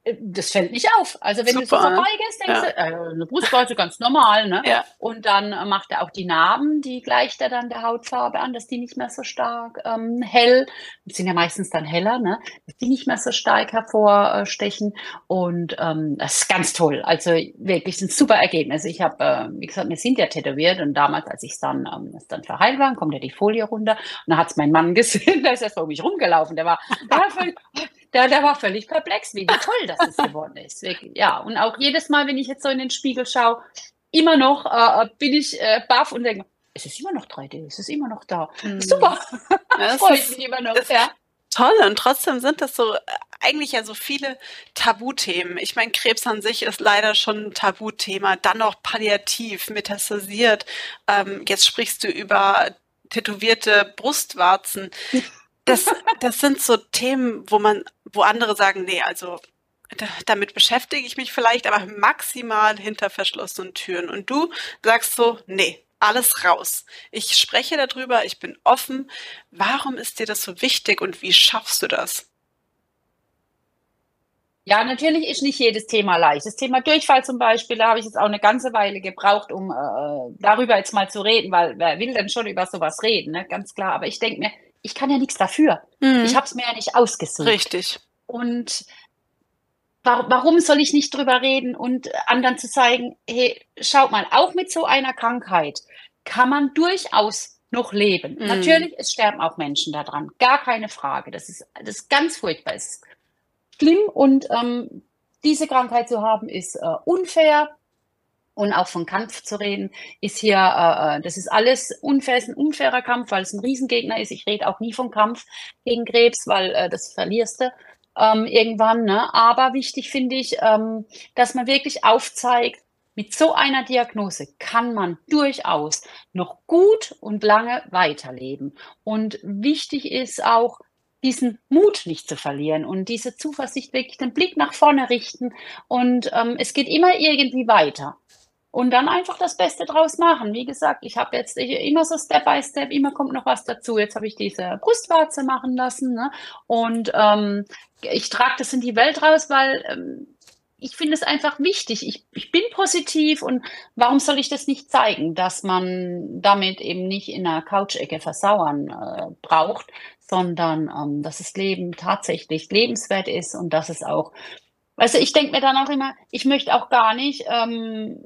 Das fällt nicht auf. Also wenn Super, du so ne? vorbeigehst, denkst Ja. du, äh, eine Brustwarze, ganz normal, ne? Ja. Und dann äh, macht er auch die Narben, die gleicht er dann der Hautfarbe an, dass die nicht mehr so stark ähm, hell, die sind ja meistens dann heller, ne? Dass die nicht mehr so stark hervorstechen. Und ähm, das ist ganz toll. Also wirklich ein super Ergebnis. Ich habe, äh, wie gesagt, wir sind ja tätowiert und damals, als ich dann, ähm, es dann verheilt war, kommt ja die Folie runter und dann hat's mein Mann gesehen, der ist erst mal um mich rumgelaufen. Der war, der war völlig, der, der war völlig perplex, wie toll das ist geworden ist. Wirklich, ja, und auch jedes Mal, wenn ich jetzt so in den Spiegel schaue, immer noch äh, bin ich äh, baff und denke, es ist immer noch drei D, es ist immer noch da. Mhm. Super, Ja, freut ist, mich immer noch. ist Ja. toll und trotzdem sind das so äh, eigentlich ja so viele Tabuthemen. Ich meine, Krebs an sich ist leider schon ein Tabuthema, dann noch palliativ, metastasiert. Ähm, jetzt sprichst du über tätowierte Brustwarzen. Das, das sind so Themen, wo man, wo andere sagen, nee, also da, damit beschäftige ich mich vielleicht, aber maximal hinter verschlossenen Türen. Und du sagst so, nee, alles raus. Ich spreche darüber, ich bin offen. Warum ist dir das so wichtig und wie schaffst du das? Ja, natürlich ist nicht jedes Thema leicht. Das Thema Durchfall zum Beispiel, da habe ich jetzt auch eine ganze Weile gebraucht, um äh, darüber jetzt mal zu reden, weil wer will denn schon über sowas reden, ne? Ganz klar. Aber ich denke mir, ich kann ja nichts dafür. Mhm. Ich habe es mir ja nicht ausgesucht. Richtig. Und wa warum soll ich nicht drüber reden und anderen zu zeigen, hey, schaut mal, auch mit so einer Krankheit kann man durchaus noch leben. Mhm. Natürlich, es sterben auch Menschen daran, gar keine Frage. Das ist, das ist ganz furchtbar. Es ist schlimm und ähm, diese Krankheit zu haben, ist äh, unfair. Und auch von Kampf zu reden, ist hier, äh, das ist alles unfair, ist ein unfairer Kampf, weil es ein Riesengegner ist. Ich rede auch nie vom Kampf gegen Krebs, weil äh, das verlierst du ähm, irgendwann. Ne? Aber wichtig finde ich, ähm, dass man wirklich aufzeigt, mit so einer Diagnose kann man durchaus noch gut und lange weiterleben. Und wichtig ist auch, diesen Mut nicht zu verlieren und diese Zuversicht, wirklich den Blick nach vorne richten. Und ähm, es geht immer irgendwie weiter. Und dann einfach das Beste draus machen. Wie gesagt, ich habe jetzt immer so Step by Step, immer kommt noch was dazu. Jetzt habe ich diese Brustwarze machen lassen, ne? Und ähm, ich trage das in die Welt raus, weil ähm, ich finde es einfach wichtig. Ich, ich bin positiv und warum soll ich das nicht zeigen, dass man damit eben nicht in einer Couch-Ecke versauern äh, braucht, sondern ähm, dass das Leben tatsächlich lebenswert ist und dass es auch, also ich denke mir dann auch immer, ich möchte auch gar nicht, ähm,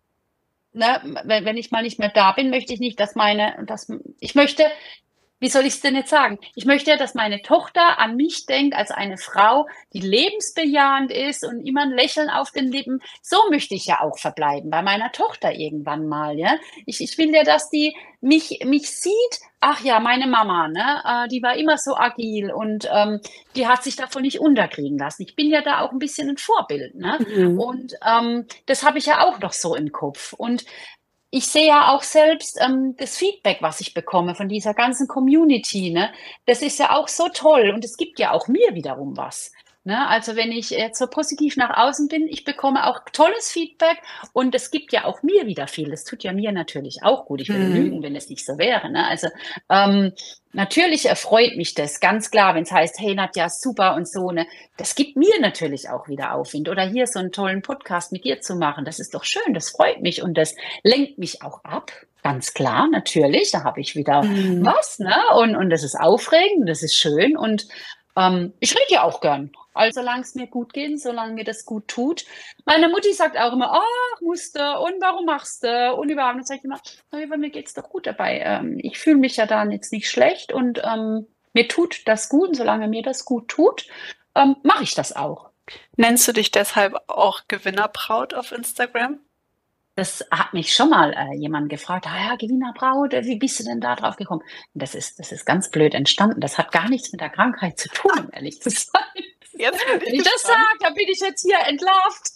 ne, wenn, wenn ich mal nicht mehr da bin, möchte ich nicht, dass meine, dass, ich möchte, wie soll ich es denn jetzt sagen? Ich möchte ja, dass meine Tochter an mich denkt als eine Frau, die lebensbejahend ist und immer ein Lächeln auf den Lippen. So möchte ich ja auch verbleiben bei meiner Tochter irgendwann mal, ja. Ich, ich will ja, dass die mich, mich sieht. Ach ja, meine Mama, ne, äh, die war immer so agil und ähm, die hat sich davon nicht unterkriegen lassen. Ich bin ja da auch ein bisschen ein Vorbild, ne? Mhm. Und ähm, das habe ich ja auch noch so im Kopf. Und ich sehe ja auch selbst ähm, das Feedback, was ich bekomme von dieser ganzen Community, ne? Das ist ja auch so toll und es gibt ja auch mir wiederum was. Ne? Also wenn ich jetzt so positiv nach außen bin, ich bekomme auch tolles Feedback und es gibt ja auch mir wieder viel. Das tut ja mir natürlich auch gut. Ich würde Mhm. lügen, wenn es nicht so wäre. Ne? Also ähm, natürlich erfreut mich das, ganz klar, wenn es heißt, hey Nadja, super und so. Ne? Das gibt mir natürlich auch wieder Aufwind. Oder hier so einen tollen Podcast mit dir zu machen. Das ist doch schön, das freut mich und das lenkt mich auch ab. Ganz klar, natürlich. Da habe ich wieder Mhm. was. Ne? Und, und das ist aufregend, das ist schön. Und ähm, ich rede ja auch gern. Also solange es mir gut geht, solange mir das gut tut. Meine Mutti sagt auch immer, ach, musste und warum machst du? Und überhaupt, dann sage ich immer, bei mir geht's doch gut dabei. Ähm, ich fühle mich ja da jetzt nicht schlecht und ähm, mir tut das gut. Und solange mir das gut tut, ähm, mache ich das auch. Nennst du dich deshalb auch Gewinnerbraut auf Instagram? Das hat mich schon mal äh, jemand gefragt, ah ja, Gewinnerbraut, wie bist du denn da drauf gekommen? Und das ist, das ist ganz blöd entstanden. Das hat gar nichts mit der Krankheit zu tun, um ehrlich zu sein. Jetzt bin ich Wenn ich das gespannt. sage, dann bin ich jetzt hier entlarvt.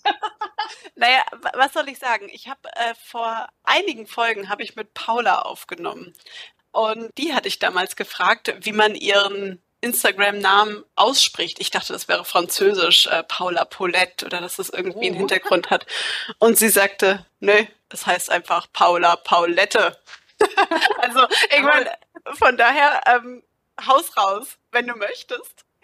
Naja, wa- was soll ich sagen? Ich habe äh, vor einigen Folgen habe ich mit Paula aufgenommen und die hatte ich damals gefragt, wie man ihren Instagram-Namen ausspricht. Ich dachte, das wäre französisch, äh, Paula Paulette oder dass das irgendwie einen Oh. Hintergrund hat. Und sie sagte, nö, das heißt einfach Paula Paulette. Also irgendwann, von daher, ähm, Haus raus, wenn du möchtest.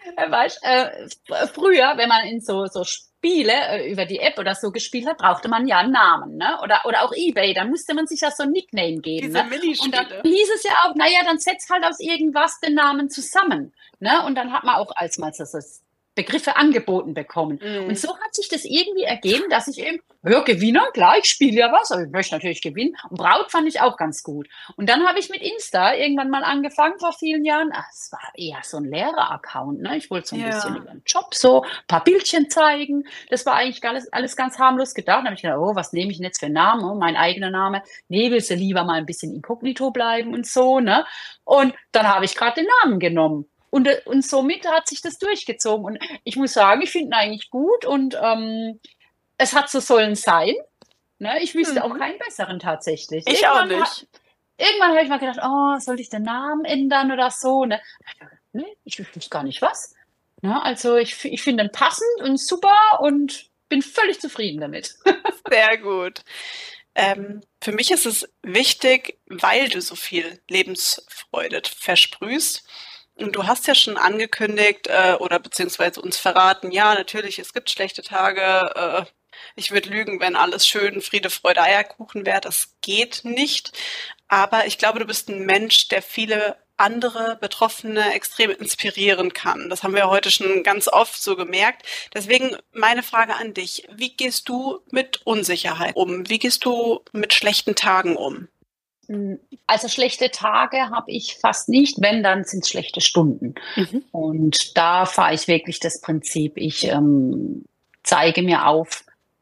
Äh, Weißt, äh, f- früher, wenn man in so, so Spiele äh, über die App oder so gespielt hat, brauchte man ja einen Namen, ne? Oder, oder auch eBay, da musste man sich ja so ein Nickname geben, Diese ne? Und dann Minispiele. hieß es ja auch, naja, dann setz halt aus irgendwas den Namen zusammen, ne? Und dann hat man auch als mal so, so Begriffe angeboten bekommen. Und Mhm. so hat sich das irgendwie ergeben, dass ich eben, ja, Gewinner, klar, ich spiele ja was, aber ich möchte natürlich gewinnen. Und Braut fand ich auch ganz gut. Und dann habe ich mit Insta irgendwann mal angefangen vor vielen Jahren. Ach, es war eher so ein Lehrer-Account, ne? Ich wollte so ein bisschen Ja. über den Job so, ein paar Bildchen zeigen. Das war eigentlich alles, alles ganz harmlos gedacht. Da habe ich gedacht, oh, was nehme ich denn jetzt für einen Namen? Oh, mein eigener Name. Nee, willst du lieber mal ein bisschen inkognito bleiben und so, ne? Und dann habe ich gerade den Namen genommen. Und, äh, und somit hat sich das durchgezogen. Und ich muss sagen, ich finde ihn eigentlich gut und ähm, es hat so sollen sein. Ne? Ich wüsste auch Mhm. keinen besseren tatsächlich. Ich auch Irgendwann, ha- nicht. irgendwann habe ich mal gedacht, oh, sollte ich den Namen ändern oder so? Ne, ne ich wüsste gar nicht was. Ne? Also ich, f- ich finde ihn passend und super und bin völlig zufrieden damit. Sehr gut. Ähm, für mich ist es wichtig, weil du so viel Lebensfreude versprühst. Und du hast ja schon angekündigt äh, oder beziehungsweise uns verraten, ja, natürlich, es gibt schlechte Tage. Äh, ich würde lügen, wenn alles schön Friede, Freude, Eierkuchen wäre. Das geht nicht. Aber ich glaube, du bist ein Mensch, der viele andere Betroffene extrem inspirieren kann. Das haben wir heute schon ganz oft so gemerkt. Deswegen meine Frage an dich. Wie gehst du mit Unsicherheit um? Wie gehst du mit schlechten Tagen um? Mm, Also schlechte Tage habe ich fast nicht, wenn, dann sind es schlechte Stunden. Mhm. Und da fahre ich wirklich das Prinzip, ich ähm, zeige mir auf,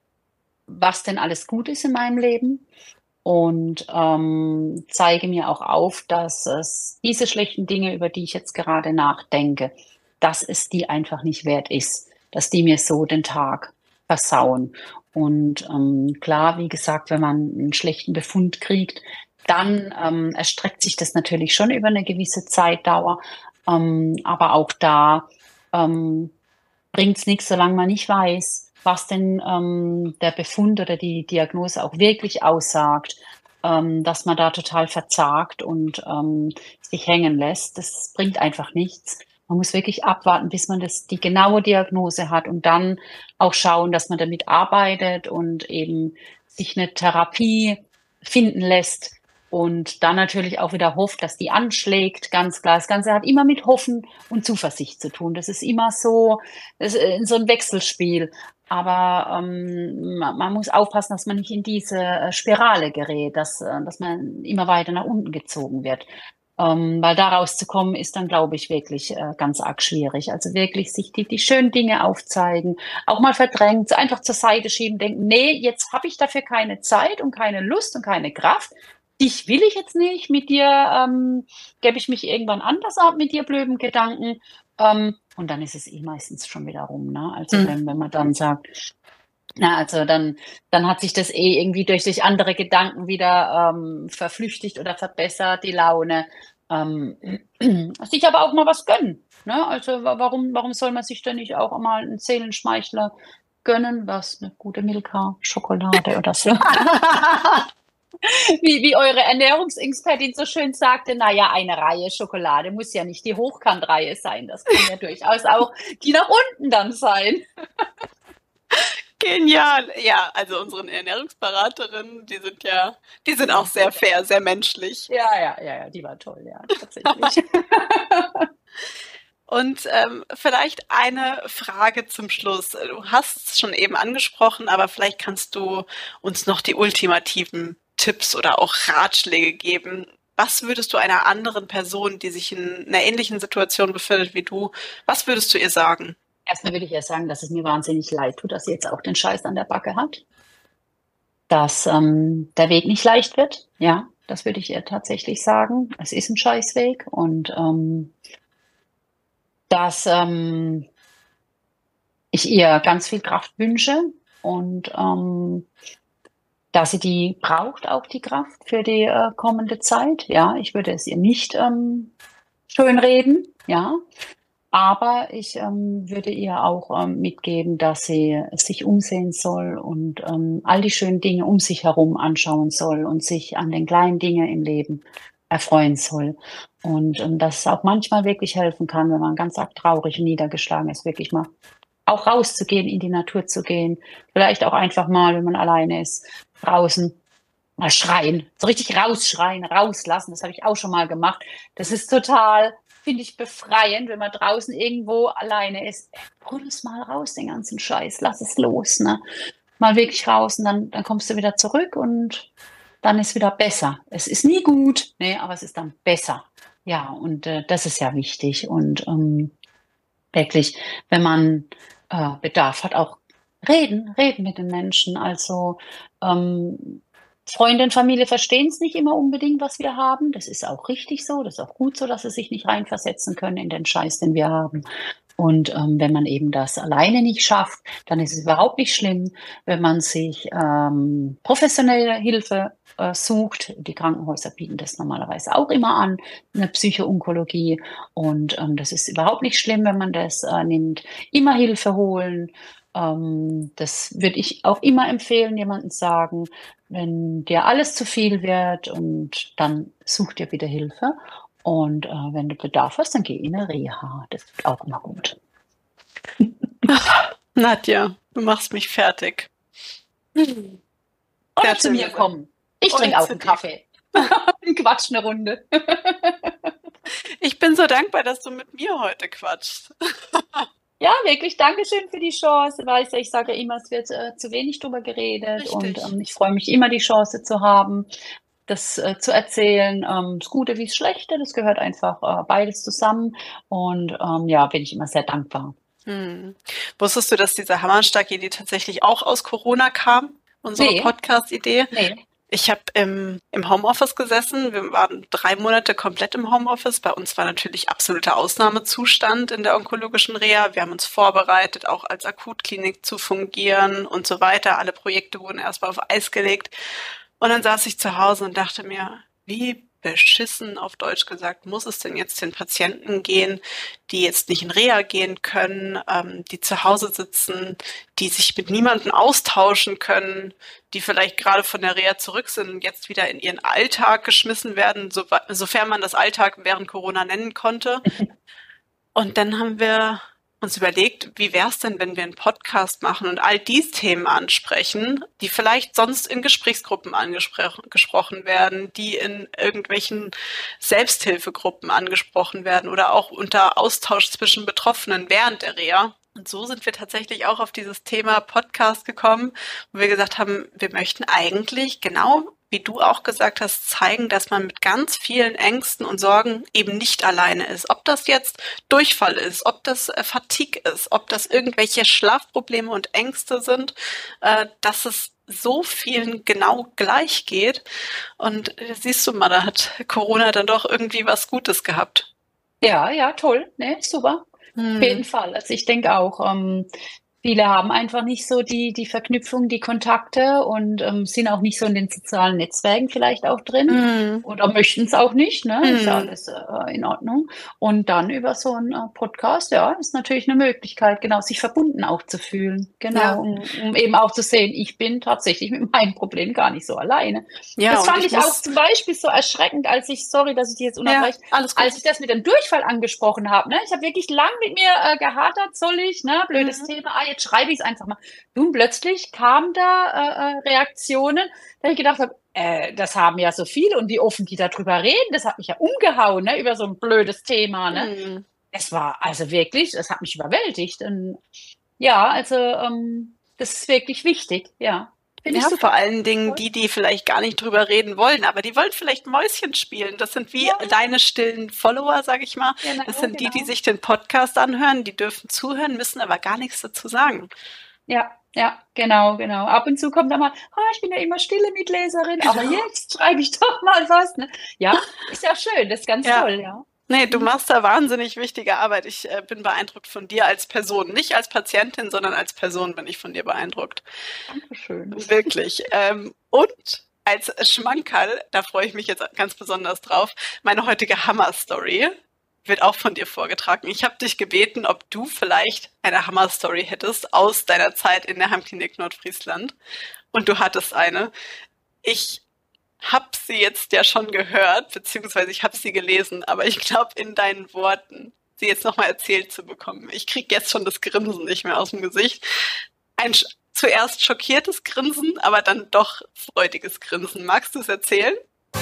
was denn alles gut ist in meinem Leben und ähm, zeige mir auch auf, dass es diese schlechten Dinge, über die ich jetzt gerade nachdenke, dass es die einfach nicht wert ist, dass die mir so den Tag versauen. Und ähm, klar, wie gesagt, wenn man einen schlechten Befund kriegt, dann ähm, erstreckt sich das natürlich schon über eine gewisse Zeitdauer. Ähm, aber auch da ähm, bringt es nichts, solange man nicht weiß, was denn ähm, der Befund oder die Diagnose auch wirklich aussagt, ähm, dass man da total verzagt und ähm, sich hängen lässt. Das bringt einfach nichts. Man muss wirklich abwarten, bis man das, die genaue Diagnose hat und dann auch schauen, dass man damit arbeitet und eben sich eine Therapie finden lässt, und dann natürlich auch wieder hofft, dass die anschlägt, ganz klar. Das Ganze hat immer mit Hoffen und Zuversicht zu tun. Das ist immer so, das ist so ein Wechselspiel. Aber ähm, man, man muss aufpassen, dass man nicht in diese äh, Spirale gerät, dass, äh, dass man immer weiter nach unten gezogen wird. Ähm, weil da rauszukommen ist dann, glaube ich, wirklich äh, ganz arg schwierig. Also wirklich sich die, die schönen Dinge aufzeigen, auch mal verdrängt, einfach zur Seite schieben, denken, nee, jetzt habe ich dafür keine Zeit und keine Lust und keine Kraft. Dich will ich jetzt nicht, mit dir ähm, gebe ich mich irgendwann anders ab mit dir blöden Gedanken. Ähm, und dann ist es eh meistens schon wieder rum, ne? Also Mhm. wenn, wenn man dann sagt, na, also dann, dann hat sich das eh irgendwie durch, durch andere Gedanken wieder ähm, verflüchtigt oder verbessert, die Laune. Ähm, sich aber auch mal was gönnen. Ne? Also wa- warum, warum soll man sich denn nicht auch mal einen Seelenschmeichler gönnen, was eine gute Milka-Schokolade oder so? Wie, wie eure Ernährungsexpertin so schön sagte, naja, eine Reihe Schokolade muss ja nicht die Hochkantreihe sein. Das kann ja durchaus auch die nach unten dann sein. Genial. Ja, also unsere Ernährungsberaterinnen, die sind ja, die sind Die auch war sehr gut. fair, sehr menschlich. Ja, ja, ja, ja, die war toll, ja, tatsächlich. Und ähm, vielleicht eine Frage zum Schluss. Du hast es schon eben angesprochen, aber vielleicht kannst du uns noch die ultimativen Tipps oder auch Ratschläge geben. Was würdest du einer anderen Person, die sich in einer ähnlichen Situation befindet wie du, was würdest du ihr sagen? Erstmal will ich ja sagen, dass es mir wahnsinnig leid tut, dass sie jetzt auch den Scheiß an der Backe hat. Dass ähm, der Weg nicht leicht wird. Ja, das würde ich ihr tatsächlich sagen. Es ist ein Scheißweg und ähm, dass ähm, ich ihr ganz viel Kraft wünsche und ähm, dass sie die braucht, auch die Kraft für die äh, kommende Zeit. Ja, ich würde es ihr nicht ähm, schönreden, ja, aber ich ähm, würde ihr auch ähm, mitgeben, dass sie sich umsehen soll und ähm, all die schönen Dinge um sich herum anschauen soll und sich an den kleinen Dingen im Leben erfreuen soll. Und, und dass es auch manchmal wirklich helfen kann, wenn man ganz arg traurig und niedergeschlagen ist, wirklich mal auch rauszugehen, in die Natur zu gehen. Vielleicht auch einfach mal, wenn man alleine ist, draußen mal schreien, so richtig rausschreien, rauslassen. Das habe ich auch schon mal gemacht. Das ist total, finde ich, befreiend, wenn man draußen irgendwo alleine ist. Brüll es mal raus, den ganzen Scheiß, lass es los, ne? Mal wirklich raus und dann, dann kommst du wieder zurück und dann ist wieder besser. Es ist nie gut, ne, aber es ist dann besser. Ja, und äh, das ist ja wichtig. Und ähm, wirklich, wenn man äh, Bedarf hat, auch reden, reden mit den Menschen. Also ähm, Freunde und Familie verstehen es nicht immer unbedingt, was wir haben. Das ist auch richtig so. Das ist auch gut so, dass sie sich nicht reinversetzen können in den Scheiß, den wir haben. Und ähm, wenn man eben das alleine nicht schafft, dann ist es überhaupt nicht schlimm, wenn man sich ähm, professionelle Hilfe äh, sucht. Die Krankenhäuser bieten das normalerweise auch immer an, eine Psychoonkologie. Und ähm, das ist überhaupt nicht schlimm, wenn man das äh, nimmt. Immer Hilfe holen. Ähm, das würde ich auch immer empfehlen, jemandem sagen, wenn dir alles zu viel wird und dann such dir bitte Hilfe. Und äh, wenn du Bedarf hast, dann geh in eine Reha. Das ist auch immer gut. Nadja, du machst mich fertig. Oder zu mir kommen. Ich trinke auch einen Kaffee. Und quatsch eine Runde. Ich bin so dankbar, dass du mit mir heute quatschst. Ja, wirklich, Dankeschön für die Chance. Weißt du, ich sage ja immer, es wird äh, zu wenig drüber geredet. Richtig. Und ähm, ich freue mich immer, die Chance zu haben, das äh, zu erzählen. Ähm, das Gute wie das Schlechte, das gehört einfach äh, beides zusammen. Und ähm, ja, bin ich immer sehr dankbar. Hm. Wusstest du, dass diese Hammernstark-Idee tatsächlich auch aus Corona kam? Unsere Nee. Podcast-Idee? Nee. Ich habe im, im Homeoffice gesessen. Wir waren drei Monate komplett im Homeoffice. Bei uns war natürlich absoluter Ausnahmezustand in der onkologischen Reha. Wir haben uns vorbereitet, auch als Akutklinik zu fungieren und so weiter. Alle Projekte wurden erstmal auf Eis gelegt. Und dann saß ich zu Hause und dachte mir, wie beschissen, auf Deutsch gesagt, muss es denn jetzt den Patienten gehen, die jetzt nicht in Reha gehen können, ähm, die zu Hause sitzen, die sich mit niemandem austauschen können, die vielleicht gerade von der Reha zurück sind und jetzt wieder in ihren Alltag geschmissen werden, so, sofern man das Alltag während Corona nennen konnte. Und dann haben wir uns überlegt, wie wäre es denn, wenn wir einen Podcast machen und all diese Themen ansprechen, die vielleicht sonst in Gesprächsgruppen angesprochen werden, die in irgendwelchen Selbsthilfegruppen angesprochen werden oder auch unter Austausch zwischen Betroffenen während der Reha. Und so sind wir tatsächlich auch auf dieses Thema Podcast gekommen, wo wir gesagt haben, wir möchten eigentlich genau, wie du auch gesagt hast, zeigen, dass man mit ganz vielen Ängsten und Sorgen eben nicht alleine ist. Ob das jetzt Durchfall ist, ob das äh, Fatigue ist, ob das irgendwelche Schlafprobleme und Ängste sind, äh, dass es so vielen genau gleich geht. Und äh, siehst du mal, da hat Corona dann doch irgendwie was Gutes gehabt. Ja, ja, toll. Ne, super. Hm. Auf jeden Fall. Also ich denke auch, ähm, viele haben einfach nicht so die, die Verknüpfung, die Kontakte und ähm, sind auch nicht so in den sozialen Netzwerken vielleicht auch drin Mm. oder möchten es auch nicht, ne? Ist ja Mm. alles äh, in Ordnung. Und dann über so einen äh, Podcast, ja, ist natürlich eine Möglichkeit, genau, sich verbunden auch zu fühlen. Genau, Ja. um, um eben auch zu sehen, ich bin tatsächlich mit meinem Problem gar nicht so alleine. Ja, das und fand ich ich auch muss- zum Beispiel so erschreckend, als ich, sorry, dass ich dich jetzt unterbreche, Ja, alles gut. als ich das mit dem Durchfall angesprochen habe. Ne? Ich habe wirklich lang mit mir äh, gehadert, soll ich, ne? Blödes Mhm. Thema, ah, jetzt schreibe ich es einfach mal. Nun, plötzlich kamen da äh, äh, Reaktionen, da ich gedacht habe, äh, das haben ja so viele und wie offen die darüber reden, das hat mich ja umgehauen, ne? Über so ein blödes Thema. Ne? Mm. Es war also wirklich, das hat mich überwältigt. Und ja, also ähm, das ist wirklich wichtig, ja. Finde ich Ja, super. vor allen Dingen Toll. die, die vielleicht gar nicht drüber reden wollen, aber die wollen vielleicht Mäuschen spielen. Das sind wie Ja. deine stillen Follower, sag ich mal. Genau, Das sind die, die genau. sich den Podcast anhören, die dürfen zuhören, müssen aber gar nichts dazu sagen. Ja, ja, genau, genau. Ab und zu kommt dann mal, ah, ich bin ja immer stille Mitleserin, aber Genau. jetzt schreibe ich doch mal was. Ne? Ja, ist ja schön, das ist ganz Ja. toll, ja. Nee, du Mhm. machst da wahnsinnig wichtige Arbeit. Ich äh, bin beeindruckt von dir als Person. Nicht als Patientin, sondern als Person bin ich von dir beeindruckt. Dankeschön. Wirklich. ähm, und als Schmankerl, da freue ich mich jetzt ganz besonders drauf, meine heutige Hammer-Story wird auch von dir vorgetragen. Ich habe dich gebeten, ob du vielleicht eine Hammer-Story hättest aus deiner Zeit in der Heimklinik Nordfriesland. Und du hattest eine. Ich habe sie jetzt ja schon gehört, beziehungsweise ich habe sie gelesen, aber ich glaube in deinen Worten, sie jetzt nochmal erzählt zu bekommen. Ich kriege jetzt schon das Grinsen nicht mehr aus dem Gesicht. Ein sch- zuerst schockiertes Grinsen, aber dann doch freudiges Grinsen. Magst du es erzählen?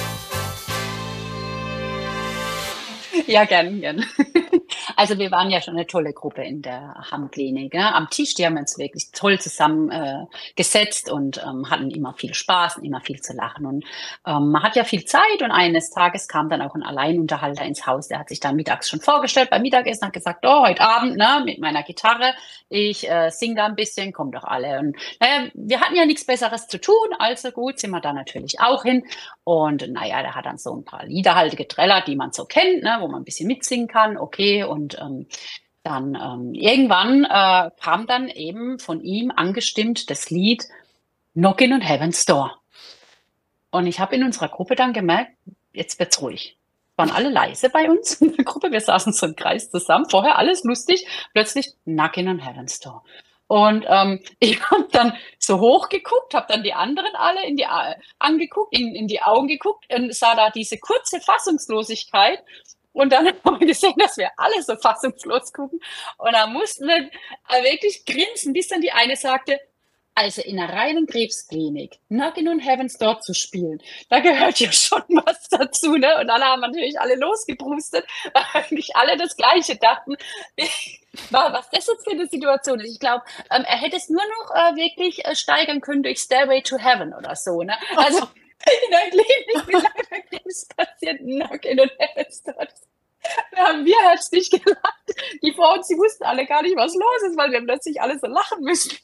Ja, gern, gern. Also wir waren ja schon eine tolle Gruppe in der Hamm-Klinik. Ne? Am Tisch, die haben uns wirklich toll zusammen äh, gesetzt und ähm, hatten immer viel Spaß und immer viel zu lachen. Und ähm, man hat ja viel Zeit und eines Tages kam dann auch ein Alleinunterhalter ins Haus. Der hat sich dann mittags schon vorgestellt beim Mittagessen, hat gesagt, oh, heute Abend ne, mit meiner Gitarre, ich äh, singe da ein bisschen, kommt doch alle. Und naja, wir hatten ja nichts Besseres zu tun, also gut, sind wir da natürlich auch hin. Und naja, der hat dann so ein paar Lieder halt getrellert, die man so kennt, ne, wo man ein bisschen mitsingen kann, okay. Und ähm, dann ähm, irgendwann äh, kam dann eben von ihm angestimmt das Lied Knockin' on Heaven's Door. Und ich habe in unserer Gruppe dann gemerkt, jetzt wird's ruhig. Waren alle leise bei uns in der Gruppe, wir saßen so im Kreis zusammen, vorher alles lustig, plötzlich Knockin' on Heaven's Door. Und ähm, ich habe dann so hochgeguckt, habe dann die anderen alle in die äh, angeguckt, in, in die Augen geguckt und sah da diese kurze Fassungslosigkeit. Und dann haben wir gesehen, dass wir alle so fassungslos gucken. Und da mussten wir wirklich grinsen, bis dann die eine sagte, also in einer reinen Krebsklinik Knockin' on Heaven's Door zu spielen, da gehört ja schon was dazu, ne? Und dann haben natürlich alle losgebrustet, weil eigentlich alle das Gleiche dachten. Was das jetzt für eine Situation ist. Ich glaube, ähm, er hätte es nur noch äh, wirklich äh, steigern können durch Stairway to Heaven oder so, ne? Also in der Klinik mit einer Krebspatienten Knockin' on Heaven's Door. Da haben wir herzlich gelacht. Die Frauen, sie wussten alle gar nicht, was los ist, weil wir plötzlich alle so lachen müssen.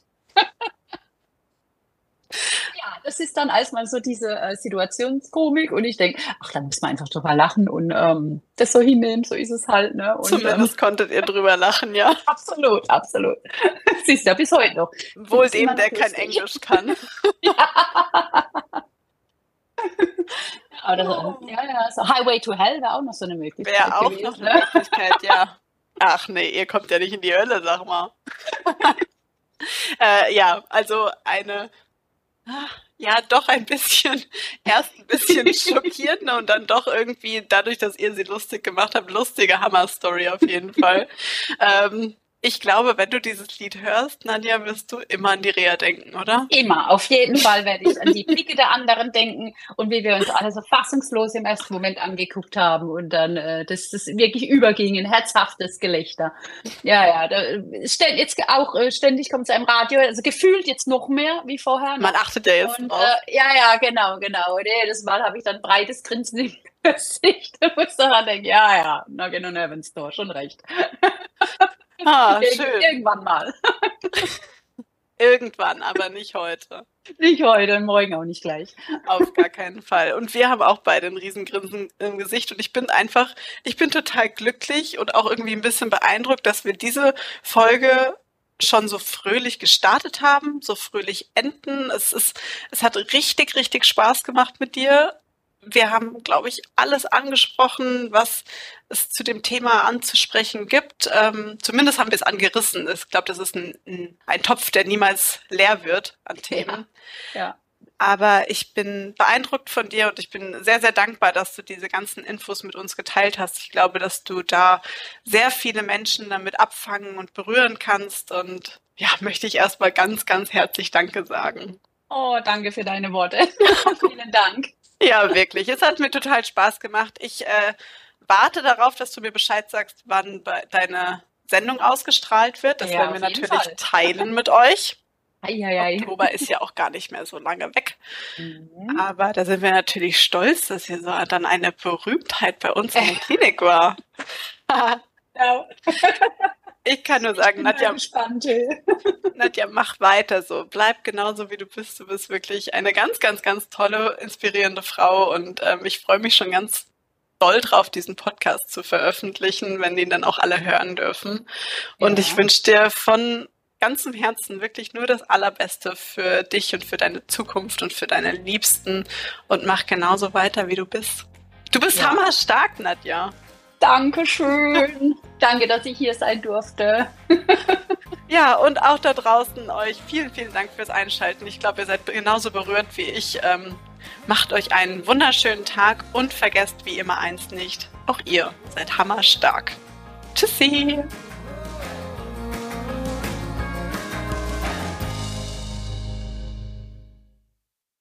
Ja, das ist dann erstmal so diese äh, Situationskomik und ich denke, ach, da muss man einfach drüber lachen und ähm, das so hinnehmen, so ist es halt. Ne? Und, Zumindest ähm, konntet ihr drüber lachen, ja. Absolut, absolut. Siehst du ja bis heute noch. Wohl dem, der kein Englisch kann. Ja. Oder so, ja, ja, so Highway to Hell wäre auch noch so eine Möglichkeit. Wäre auch gewesen, noch eine ne? Möglichkeit, ja. Ach nee, ihr kommt ja nicht in die Hölle, sag mal. äh, ja, also eine, ja, doch ein bisschen, erst ein bisschen schockierende und dann doch irgendwie, dadurch, dass ihr sie lustig gemacht habt, lustige Hammer-Story auf jeden Fall. ähm, Ich glaube, wenn du dieses Lied hörst, Nadja, wirst du immer an die Reha denken, oder? Immer, auf jeden Fall werde ich an die Blicke der anderen denken und wie wir uns alle so fassungslos im ersten Moment angeguckt haben und dann, äh, dass das wirklich überging in herzhaftes Gelächter. Ja, ja, da, jetzt auch äh, ständig kommt es im Radio, also gefühlt jetzt noch mehr wie vorher. Man achtet ja jetzt und, drauf. Äh, ja, ja, genau, genau. Und jedes Mal habe ich dann breites Grinsen im Gesicht. Da muss daran denken, ja, ja, Knockin' on Heaven's Door, schon recht. Ah, Ir- schön. Irgendwann mal. Irgendwann, aber nicht heute. Nicht heute, morgen auch nicht gleich. Auf gar keinen Fall. Und wir haben auch beide ein Riesengrinsen im Gesicht. Und ich bin einfach, ich bin total glücklich und auch irgendwie ein bisschen beeindruckt, dass wir diese Folge schon so fröhlich gestartet haben, so fröhlich enden. Es ist, es hat richtig, richtig Spaß gemacht mit dir. Wir haben, glaube ich, alles angesprochen, was es zu dem Thema anzusprechen gibt. Ähm, zumindest haben wir es angerissen. Ich glaube, das ist ein, ein, ein Topf, der niemals leer wird an Themen. Ja. Ja. Aber ich bin beeindruckt von dir und ich bin sehr, sehr dankbar, dass du diese ganzen Infos mit uns geteilt hast. Ich glaube, dass du da sehr viele Menschen damit abfangen und berühren kannst. Und ja, möchte ich erstmal ganz, ganz herzlich Danke sagen. Oh, danke für deine Worte. Vielen Dank. Ja, wirklich. Es hat mir total Spaß gemacht. Ich äh, warte darauf, dass du mir Bescheid sagst, wann deine Sendung ausgestrahlt wird. Das ja, werden wir natürlich Fall. teilen mit euch. Ei, ei, ei. Oktober ist ja auch gar nicht mehr so lange weg. Mhm. Aber da sind wir natürlich stolz, dass ihr so dann eine Berühmtheit bei uns in der Klinik war. Ja. Ich kann nur sagen, Nadja, gespannt, Nadja, mach weiter so. Bleib genauso, wie du bist. Du bist wirklich eine ganz, ganz, ganz tolle, inspirierende Frau. Und ähm, ich freue mich schon ganz doll drauf, diesen Podcast zu veröffentlichen, wenn den dann auch alle hören dürfen. Und ja. Ich wünsche dir von ganzem Herzen wirklich nur das Allerbeste für dich und für deine Zukunft und für deine Liebsten. Und mach genauso weiter, wie du bist. Du bist ja. hammerstark, Nadja. Dankeschön. Danke, dass ich hier sein durfte. Ja, und auch da draußen euch vielen, vielen Dank fürs Einschalten. Ich glaube, ihr seid genauso berührt wie ich ähm, Macht euch einen wunderschönen Tag und vergesst wie immer eins nicht, auch ihr seid hammerstark. Tschüssi!